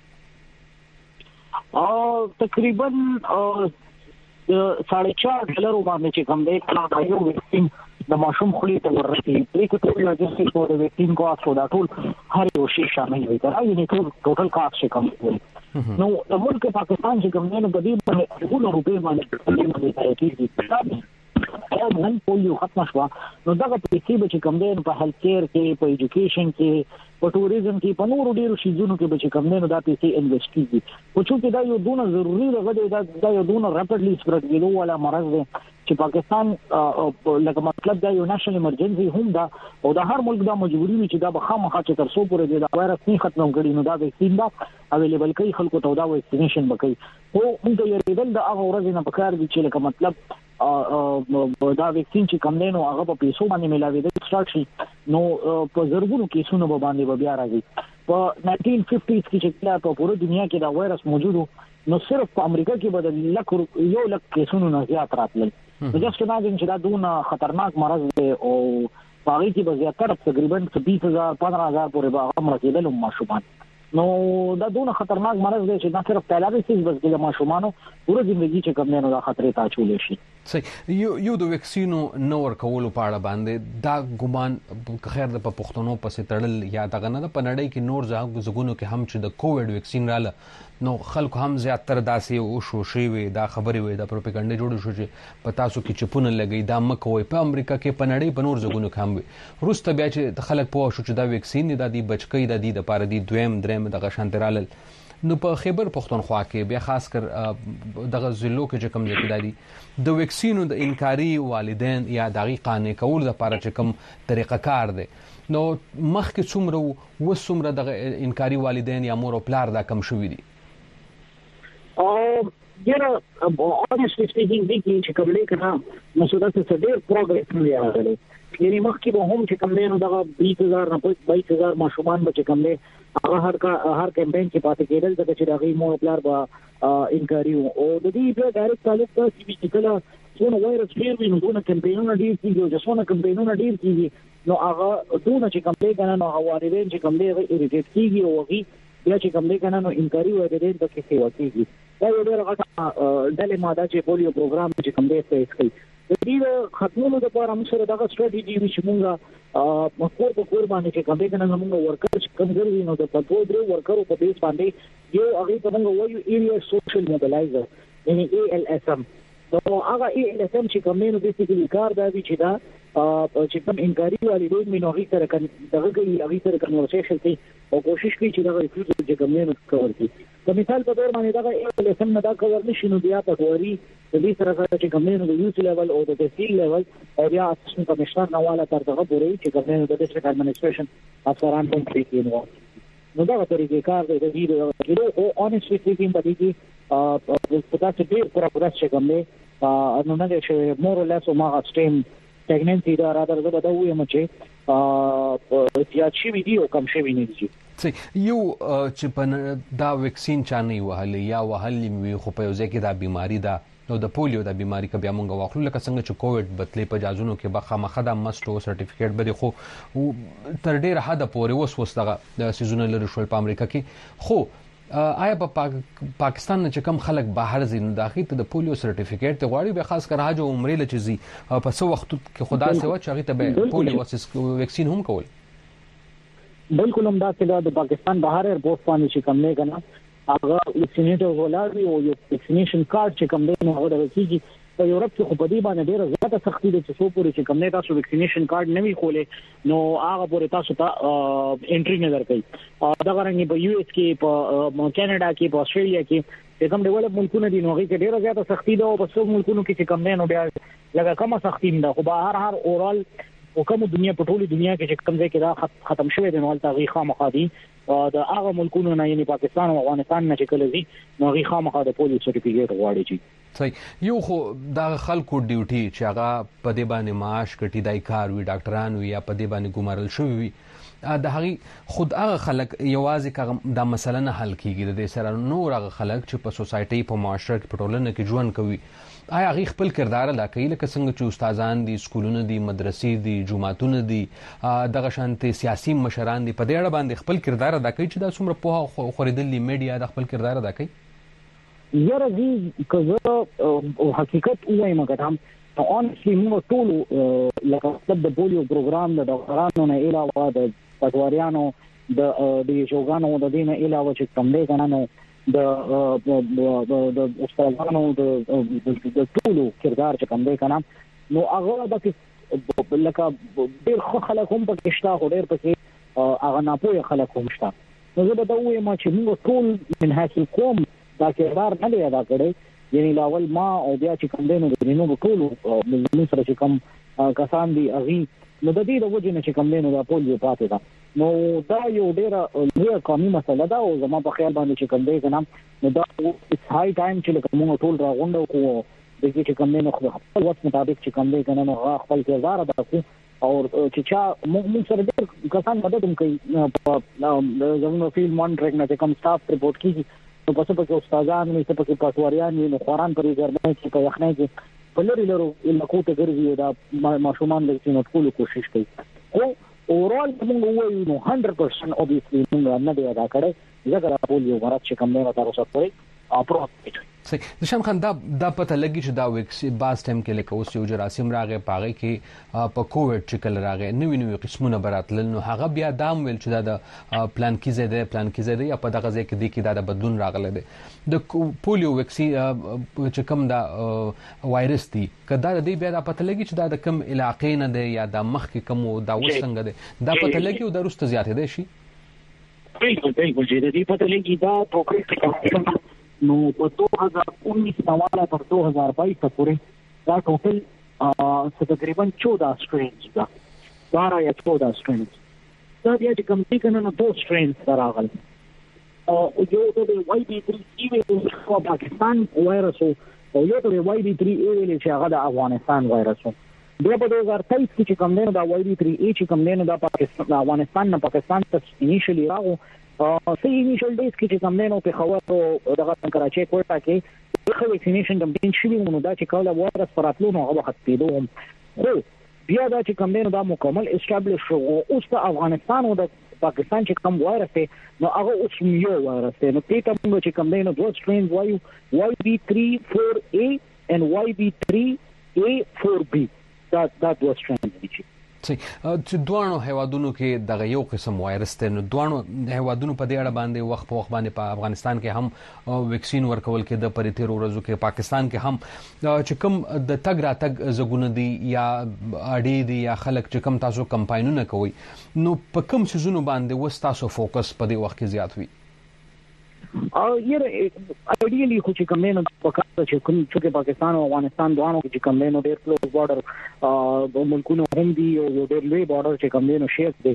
او تقریبا ساڑھے چار ډالر باندې چې کوم دی کله یو ویکسین د ماشوم خلی ته ورته لیکو ټول لوجستیک او د ویکسین کاست او دا ټول هر یو شی شامل وي دا یعنی ټول ټوټل کاست څخه کم نو د ملک پاکستان چې کوم نه بدی په ټول روپے باندې باندې کیږي دا نن پولیو ختم شو نو دا په کې به چې کوم دی په هیلث کیر کې په ایجوکیشن کې په ټوریزم کې په نورو ډیرو شیزونو کې به چې کوم دی نو دا پیسې انویسټ کیږي خو چې دا یو دونه ضروری راغلی دا دا یو دونه ریپیډلی سپریډ کېدو والا مرض دی چې پاکستان لکه مطلب دا یو نېشنل ایمرجنسي هم دا او دا هر ملک دا مجبوري وي چې دا به خامخا چې تر څو پورې دا وایرس نه ختم کړي نو دا ویکسین دا اویلیبل کوي خلکو ته دا ویکسینیشن وکړي خو موږ یې ریدل دا هغه ورځ نه پکار دي چې لکه مطلب دا ویکسین چې کوم دی نو هغه په پیسو باندې ملاوي د سٹارټ شي نو په زرګونو کیسونو باندې بیا راځي په نائنټین ففټیز کې چې په پوره دنیا کې دا وایرس موجود نو صرف په امریکا کې به لک یو لک کیسونو نه زیات راتلل نو جست imagine چې دا دونه خطرناک مرض دی او باغی کې به زیاتره تقریبا بیس هزار پندرہ هزار پورې به امر کېدل ماشومان نو دا دونه خطرناک مرض دی چې نه صرف تعالی سیس بس د ماشومانو پوره ژوندۍ چې کوم نه دا خطرې ته اچولې شي صحیح یو یو د ویکسینو نور کولو په اړه باندې دا ګمان خیر د پښتنو پسې تړل یا دغه نه په نړۍ کې نور ځګونو کې هم چې د کووډ ویکسین رااله نو خلکو هم زیاتره داسې او شو شي وي دا خبرې وي دا پروپاګاندا جوړ شو چې په تاسو کې چپونه لګي دا مکوي په امریکا کې په نړۍ په نور ځګونو کې هم وي روسته بیا چې خلک پوه شو چې دا ویکسین د دې بچکی د دې لپاره دی دویم دریم دغه شانترال نو په خیبر پښتونخوا کې بیا خاص کر دغه ضلعو کې چې کوم ځای دی د ویکسینو د انکاري والدین یا دغه قانې کول لپاره چې کوم طریقه کار دی نو مخکې څومره و څومره د انکاري والدین یا مور او پلار دا کم شوی دي او ګره honestly speaking دي چې کوم لیکنه مسوده څه ډېر پروګرس نه راغلی یعنی مخکې به هم چې کوم نه دغه بیس هزار نه بایس هزار ماشومان به چې کوم نه هغه هر کا هر کمپاین کې پاتې کېدل د چې راغی مو پلار به انکاري او د دې په ډایرکټ تعلق ته چې کله څونه وایرس ډېر وي نو دونه کمپاینونه ډېر کیږي او څونه کمپاینونه ډېر کیږي نو هغه دونه چې کوم نه نو هغه والدین چې کوم نه ایریټیټ کیږي او هغه بیا چې کوم نه نو انکاري والدین د کې څه وکړي دا یو ډېر غټه ډلې ماده چې پولیو پروګرام چې کوم دی فیس کوي د دې ختمولو لپاره موږ سره دغه سټریټیجي چې موږ مخکور په کور باندې چې کوم دی کنه موږ ورکر کم ګرځي نو د پاتو درو ورکرو په بیس باندې یو هغه ته موږ وایو ایریا سوشل موبلایزر یعنی ای ال اس ام نو هغه ای ال اس ام چې کوم نه بیسیکلی کار دی چې دا چې کوم انکاري والدین مې نوغي سره کوي دغه کوي هغه سره کنورسیشن کوي او کوشش کوي چې دغه ریفیوز چې کوم نه کور کړي په مثال په تور باندې دغه ای ال اس ام نه دا کور نشي نو بیا په وری د دې سره چې کوم نه د یوز لیول او د تحصیل لیول او بیا اساسن کمشنر نواله تر دغه پورې چې کوم نه د ډیسټریکټ اډمنسټریشن افسران هم پرې نو دا طریقې کار دی د دې او honestly speaking په دې کې په تاسو ډېر پروګرس چې کوم نه نو نه چې مور او لس او ما سټیم pregnancy دا را درځه به دا وایم چې ا زیات شي ویډیو کم شي نه دي یو چې په دا ویکسین چا نه وهلی یا وهلی وي خو په یو ځای کې دا بیماری ده نو د پولیو د بیماری ک بیا مونږ واخلو لکه څنګه چې کووډ بتلې په جازونو کې بخا مخدا مستو سرټیفیکیټ بده خو تر ډیر حد پورې وس وس دغه سيزونه لري شول په امریکا کې خو آیا په پاکستان نه چې کم خلک بهر زین داخلي ته د پولیو سرټیفیکیټ ته غواړي به خاص کر حاج او عمرې لچزي په څو وخت کې خدا سوا چې هغه ته پولیو وکسین هم کول بالکل هم دا چې د پاکستان بهر ایرپورټ باندې چې کوم نه کنه هغه ویکسینیټر ولاړ او یو ویکسینیشن کارت چې کوم نه هغه د وکیږي په یورپ کې خو په دې باندې ډیره زیاته سختي ده چې څو پورې چې کوم نه تاسو ویکسینیشن کارت نه وی خولې نو هغه پورې تاسو ته انټری نه درکړي دا غواړي په یو اس کې په کینیډا کې په استرالیا کې کوم ډول ملکونه دي نو هغه کې ډیره زیاته سختي ده او په څو ملکونو کې چې کوم نه نو بیا لکه کومه سختي ده خو به هر هر اورال او کوم دنیا په ټولي دنیا کې چې کوم ځای کې دا ختم شوی دی نو تل تغییر خامخا دي د هغه ملکونو نه یعنی پاکستان او افغانستان نه چې کله دي نو هغه خامخا د پولیس سرټیفیکیټ غواړي چې صحیح یو خو د خلکو ډیوټي چې هغه په دې باندې معاش کټي دای کار وي ډاکټران وي یا په دې باندې ګمارل شوی وي د هغه خود هغه خلک یوازې دا مسله نه حل کیږي د سره نور هغه خلک چې په سوسایټي په معاشره کې په ټولنه کې ژوند کوي آیا هغه خپل کردار ادا کوي لکه څنګه چې استادان دي سکولونه دي مدرسې دي جماعتونه دي دغه شانتي سیاسي مشران دي په دې اړه باندې خپل کردار ادا کوي چې دا څومره په خریدلې میډیا د خپل کردار ادا کوي یاره دي کزه او حقیقت وایم که هم اونستلی موږ ټول لکه د بولیو پروګرام د ډاکټرانو نه علاوه د پټواریانو د د یوګانو د دینه علاوه چې کوم دی کنه نو د د استادانو د ټولو کردار چې کوم دی کنه نو هغه د لکه ډیر خلک هم پکې شته خو ډیر پکې هغه ناپوهه خلک هم شته نو زه به دا وایم چې موږ ټول من حاصل کوم دا کردار نه دی ادا کړی یعنی لاول ما او بیا چې کوم دی نو د نو ټولو ملي سره چې کوم کسان دي اغي نو د دې د وجه نه چې کوم دی نو دا پولیو پاتې ده نو دا یو ډیره لویه قومي مسله ده او زما په خیال باندې چې کوم دی کنه نو دا it's high time چې کوم ټول راغونډو کو د دې چې کوم دی نو خپل وخت مطابق چې کوم دی کنه نو خپل کردار ادا کوي او چې چا موږ سره ډېر کسان مدد هم کوي زموږ فیلډ مانیټرینګ نه کوم سټاف ریپورت کیږي نو په څه په استادان نه څه په پټواریان نو خوران پرې ګرځي چې په یخنۍ کې په لری لرو لکه ته ګرځي دا ماشومان د سینو ټول کوشش کوي او اورال موږ وایو نو one hundred percent obviously موږ نه دی ادا کړی ځکه دا پولیو مراد چې کوم نه تاسو کوي اپروچ صحیح نشان خان دا د پته لګی چې دا وکس باز ټیم کې لکه اوس یو جراثیم راغې پاغه کې په کووډ چې کله راغې نوې نوې قسمونه براتل نو هغه بیا دام ویل چې دا د پلان کې زده پلان کې زده یا په دغه ځای کې د کې دا د بدلون راغله ده د پولیو وکسي چې کوم دا وایرس دی کدا د دې بیا د پته لګی چې دا د کم علاقې نه ده یا د مخ کې کم دا وسنګ ده دا پته لګی او د روسته زیاتې ده شي بالکل بالکل چې د دې پته لګی دا ټوکې نو په دو هزار انیس نواله تر دو هزار بائیس پورې دا ټوټل څه تقریبا چودہ سټرینز دا بارہ یا چودہ سټرینز دا بیا چې کوم دي کنه نو دو سټرینز راغل او یو د واي بي three ای په پاکستان وایرس او یو د واي بي three ای چې هغه د افغانستان وایرس بیا په دو هزار تیئیس کې چې کوم دی دا واي بي three ای چې کوم دی نو د پاکستان افغانستان نه پاکستان ته انیشلی راغو سې انیشل ډیز کې چې کوم دی نو په خبر او دغه کراچي کوټا کې د ویکسینیشن د بین شوی نو دا چې کله وایرس پراتلو نو هغه ختمېدو خو بیا دا چې کوم دی نو دا مکمل اسټابلیش شو اوس په افغانستان او د پاکستان چې کوم وایرس دی نو هغه اوس یو وایرس دی نو په تاسو چې کوم دی نو دوه سټرینز وایو واي بي three four A and واي بي three A four B دا دا دوه سټرینز دي چې دوانو هیوادونو کې دغه یو قسم وایرس دی نو دوانو هیوادونو په دې اړه باندې وخت په وخت باندې په افغانستان کې هم ویکسین ورکول کې د پرې تیر ورځو کې پاکستان کې هم چې کوم د تګ را تګ زګونه دي یا اړې دي یا خلک چې کوم تاسو کمپاینونه کوي نو په کوم سيزونو باندې وس تاسو فوکس په دې وخت کې زیات وي او یره ایډیلی خو چې کوم نه په کار چې کوم چې پاکستان او افغانستان دوانو کې کوم نه ډېر کلوز بارډر د ملکونو هم دي او ډېر لوی بارډر چې کوم نه شیک دي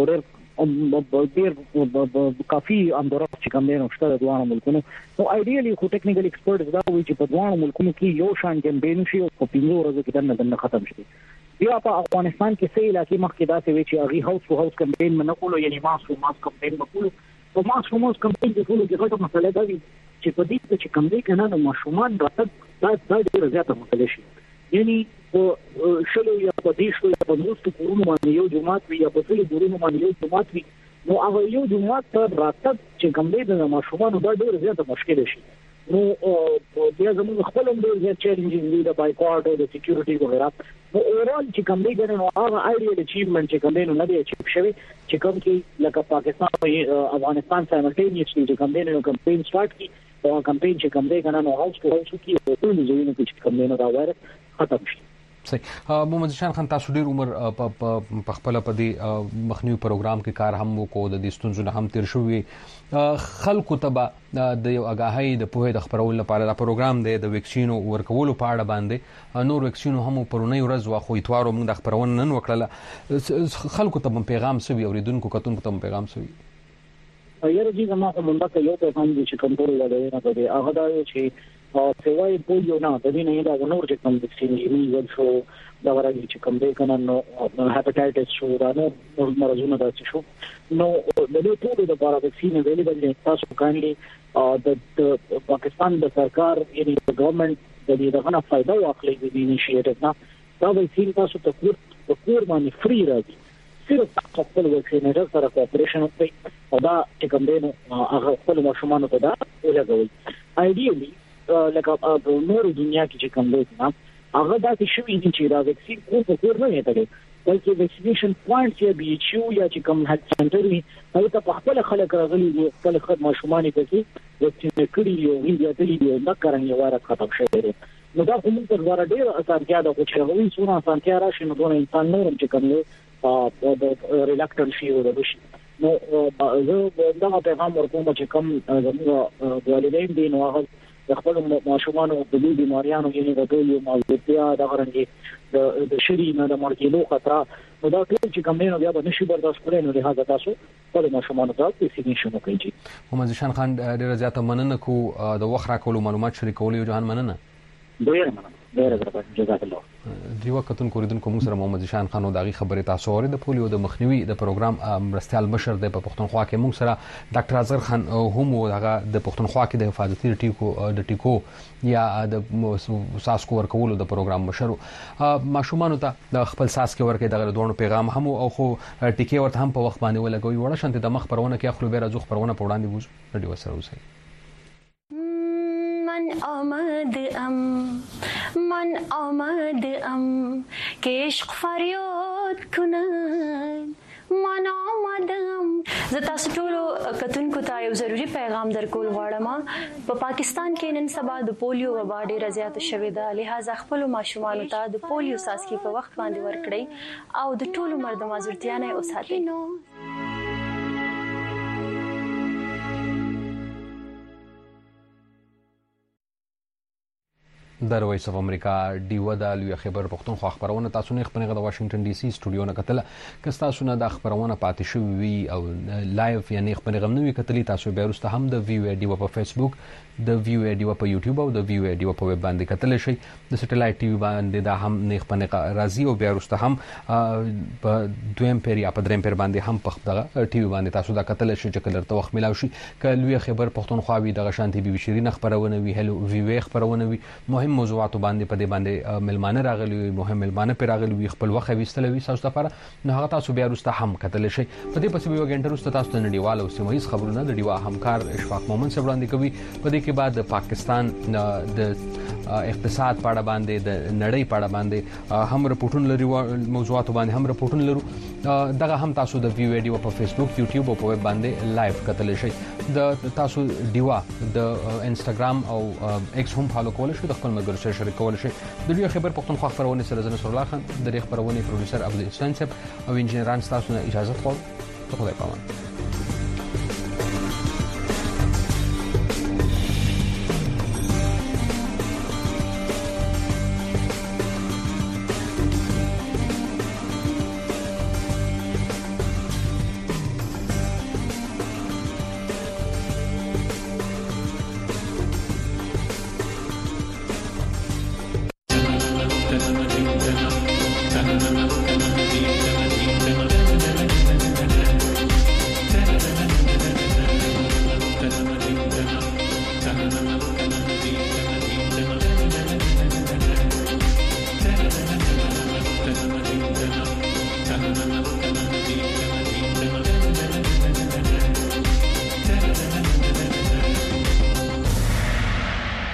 ډېر ډېر کافي اندورات چې کوم نه شته د دوانو ملکونو نو ایډیلی خو ټیکنیکل ایکسپرټس دا وایي چې په دوانو ملکونو کې یو شان کمپین شي او په پیلو ورځو کې دنه ختم شي بیا په افغانستان کې سې علاقې مخکې دا څه وی چې اغي هاوس ټو هاوس کمپین نه کولو یعنی ماس ټو ماس کمپین وکړو په ماس ټو ماس کمپین کې ټول کې غوښتل مسله دا وي چې په دې کې کوم دی کنه نو ماشومان راځي دا دا ډیره زیاته مسله شي یعنی په شلو یا په دې شو یا په نوستو کورونو باندې یو جماعت وي یا په ټولو کورونو باندې یو جماعت وي نو هغه یو جماعت ته راځي چې کوم دی د ماشومان دا ډیره زیاته مشکل شي نو بیا زموږ خپل هم ډېر زیات چیلنجز دي د بایکاټ او د سکیورټي وغیرہ. نو اورال چې کوم دی ګنه نو هغه آیډیال اچیومنت چې کوم دی نو نه دی اچیو شوی چې کوم کې لکه پاکستان او افغانستان سایملټینیسلی چې کوم دی نو کمپین سٹارټ کی او کمپین چې کوم دی کنه نو هاوس ټو هاوس کی او ټول ځایونه کې کوم دی نو دا وایرس ختم شي. صحیح. محمد ذیشان خان تاسو ډیر عمر په خپل په دې مخنیوي پروګرام کې کار هم وکړو د دې ستونزو نه هم تیر شوی خلکو ته د یو اگاهی د پوهې د خبرولو لپاره دا پروګرام دی د ویکسینو ورکولو په اړه باندې نور ویکسینو هم پرونی ورځ واخو اتوارو موږ د خبرونه نن وکړه خلکو ته پیغام سوي اوریدونکو کتونکو ته پیغام سوي. یاره جی زما په منبه کې یو پیغام دی چې کنټرول لري نه دی هغه دا چې او سوای پولیو نه د دې نه دا نور چې کوم د سینې ول شو دا ورته چې کوم دی کنه نو هپاتایټس شو دا نو مرزونه دا شو نو د دې ټول د لپاره ویکسین اویلیبل دي تاسو کاندي د پاکستان د سرکار یعنی د ګورنمنت د دې دغه فائدہ واخلي د دې انیشیټیو نه دا ویکسین تاسو ته کور کور باندې فری راځي صرف خپل ویکسینیټر سره کوپریشن وکړي او دا چې کوم دی نو هغه خپل ماشومان ته دا ولګوي آیډیالي لکه په نور دنیا کې چې کوم دی نه هغه دا چې شوی دي چې دا ویکسین کوم په کور نه یتلې بلکې ویکسینیشن پوینټ یا بي ایچ یو یا چې کوم هډ سنټر وي هغه ته په خپل خلک راغلي دي خپل خد ماشومان ته کې ویکسین کړي یو انډیا ته دی نو کارن یو واره ختم شوی دی نو دا کوم تر ور ډیر اسانتیا ده چې هغوی څونه اسانتیا راشي نو دوه انسان نورم چې کوم دی د ریلکټنټ شي او د شي نو زه دا پیغام ورکوم چې کوم زموږ والدین دي نو هغه خپل ماشومان او د بیماریانو یعنی د ډول یو مالتیا د غرنګي د شری نه د مرګلو خطر نو دا ټول چې کوم نه بیا به نشي برداشت کولای نو لهدا تاسو خپل ماشومان ته ویکسینیشن وکړئ. محمد ذیشان خان ډیر زیاته مننه کو د وخت راکولو معلومات شریکولو جهان مننه. ډیر مننه. ډیر زیاته جزاک الله. دیو کتون کوریدونکو موږ سره محمد ذیشان خان او دغه خبره تاسو اورید د پولیو د مخنیوي د پروګرام مرستيال مشر د پښتونخوا کې موږ سره ډاکټر اصغر خان هم دغه د پښتونخوا کې د حفاظتي ټیکو د ټیکو یا د ساسکو ورکولو د پروګرام مشر ماشومان ته د خپل ساس کې ورکې دغه دوه پیغام هم او خو ټیکي ورته هم په وخت باندې ولګوي وړه شانت د مخ پرونه کې خپل بیره ځخ پرونه په وړاندې وځو ډیو سره وسی. من آمد ام من آمد ام که عشق فریاد کنن من آمدم. زه تاسو ټول کتونکو ته یو ضروری پیغام درکول غواړم. په پاکستان کې نن سبا د پولیو وبا ډیره زیاته شوې ده لہذا خپل ماشومان ته د پولیو ساسکی په وخت باندې ورکړئ او د ټولو مردم ازرتیا نه اوساتئ. د وایس اف امریکا ډیو د لوی خبر پښتونخوا خبرونه تاسو نه خبرونه د واشنگټن ډي سي سټوډیو نه کتل که تاسو نه د خبرونه پاتې شوی او لایو یعنی خبرونه غو نوې کتلی تاسو به ورسته هم د ویو ډیو په فیسبوک د ویو ډیو په یوټیوب او د ویو ډیو په ویب باندې کتل شي د سټلایټ ټي وي باندې دا هم نه خبرونه راځي او به ورسته هم په دویم پیر یا په دریم پیر باندې هم په دغه ټي وي باندې تاسو دا کتل شي چې کلر ته وخت ملاوي شي ک لوی خبر پښتونخوا وی دغه شانتي بي شيرین خبرونه وی هلو ویو خبرونه وی مهم موضوعات باندې په دې باندې ملمانه راغلي مهم ملمانه پر راغلي خپل وخت وستلوي تاسو لپاره نو هغه تاسو بیا وروسته هم کتل شي په دې پسې یو غنټه وروسته تاسو ته نړیوال او سیمایي خبرونه د ډیوا همکار اشفاق مومن سره وړاندې کوي په دې کې بعد پاکستان د اقتصاد په اړه باندې د نړۍ په اړه باندې هم رپورټونه لري موضوعات باندې هم رپورټونه لرو دغه هم تاسو د ویو ویډیو په فیسبوک یوټیوب او په ویب باندې لایو کتل شي د تاسو ډیوا د انستګرام او ایکس هم فالو کول شي د خپل ملګرو سره شریک کول شي د لوی خبر پښتونخوا خبرونه سره زنه سر الله خان د خبرونه پروډوسر عبد الحسین صاحب او انجنیران تاسو نه اجازه خو خدای پامان.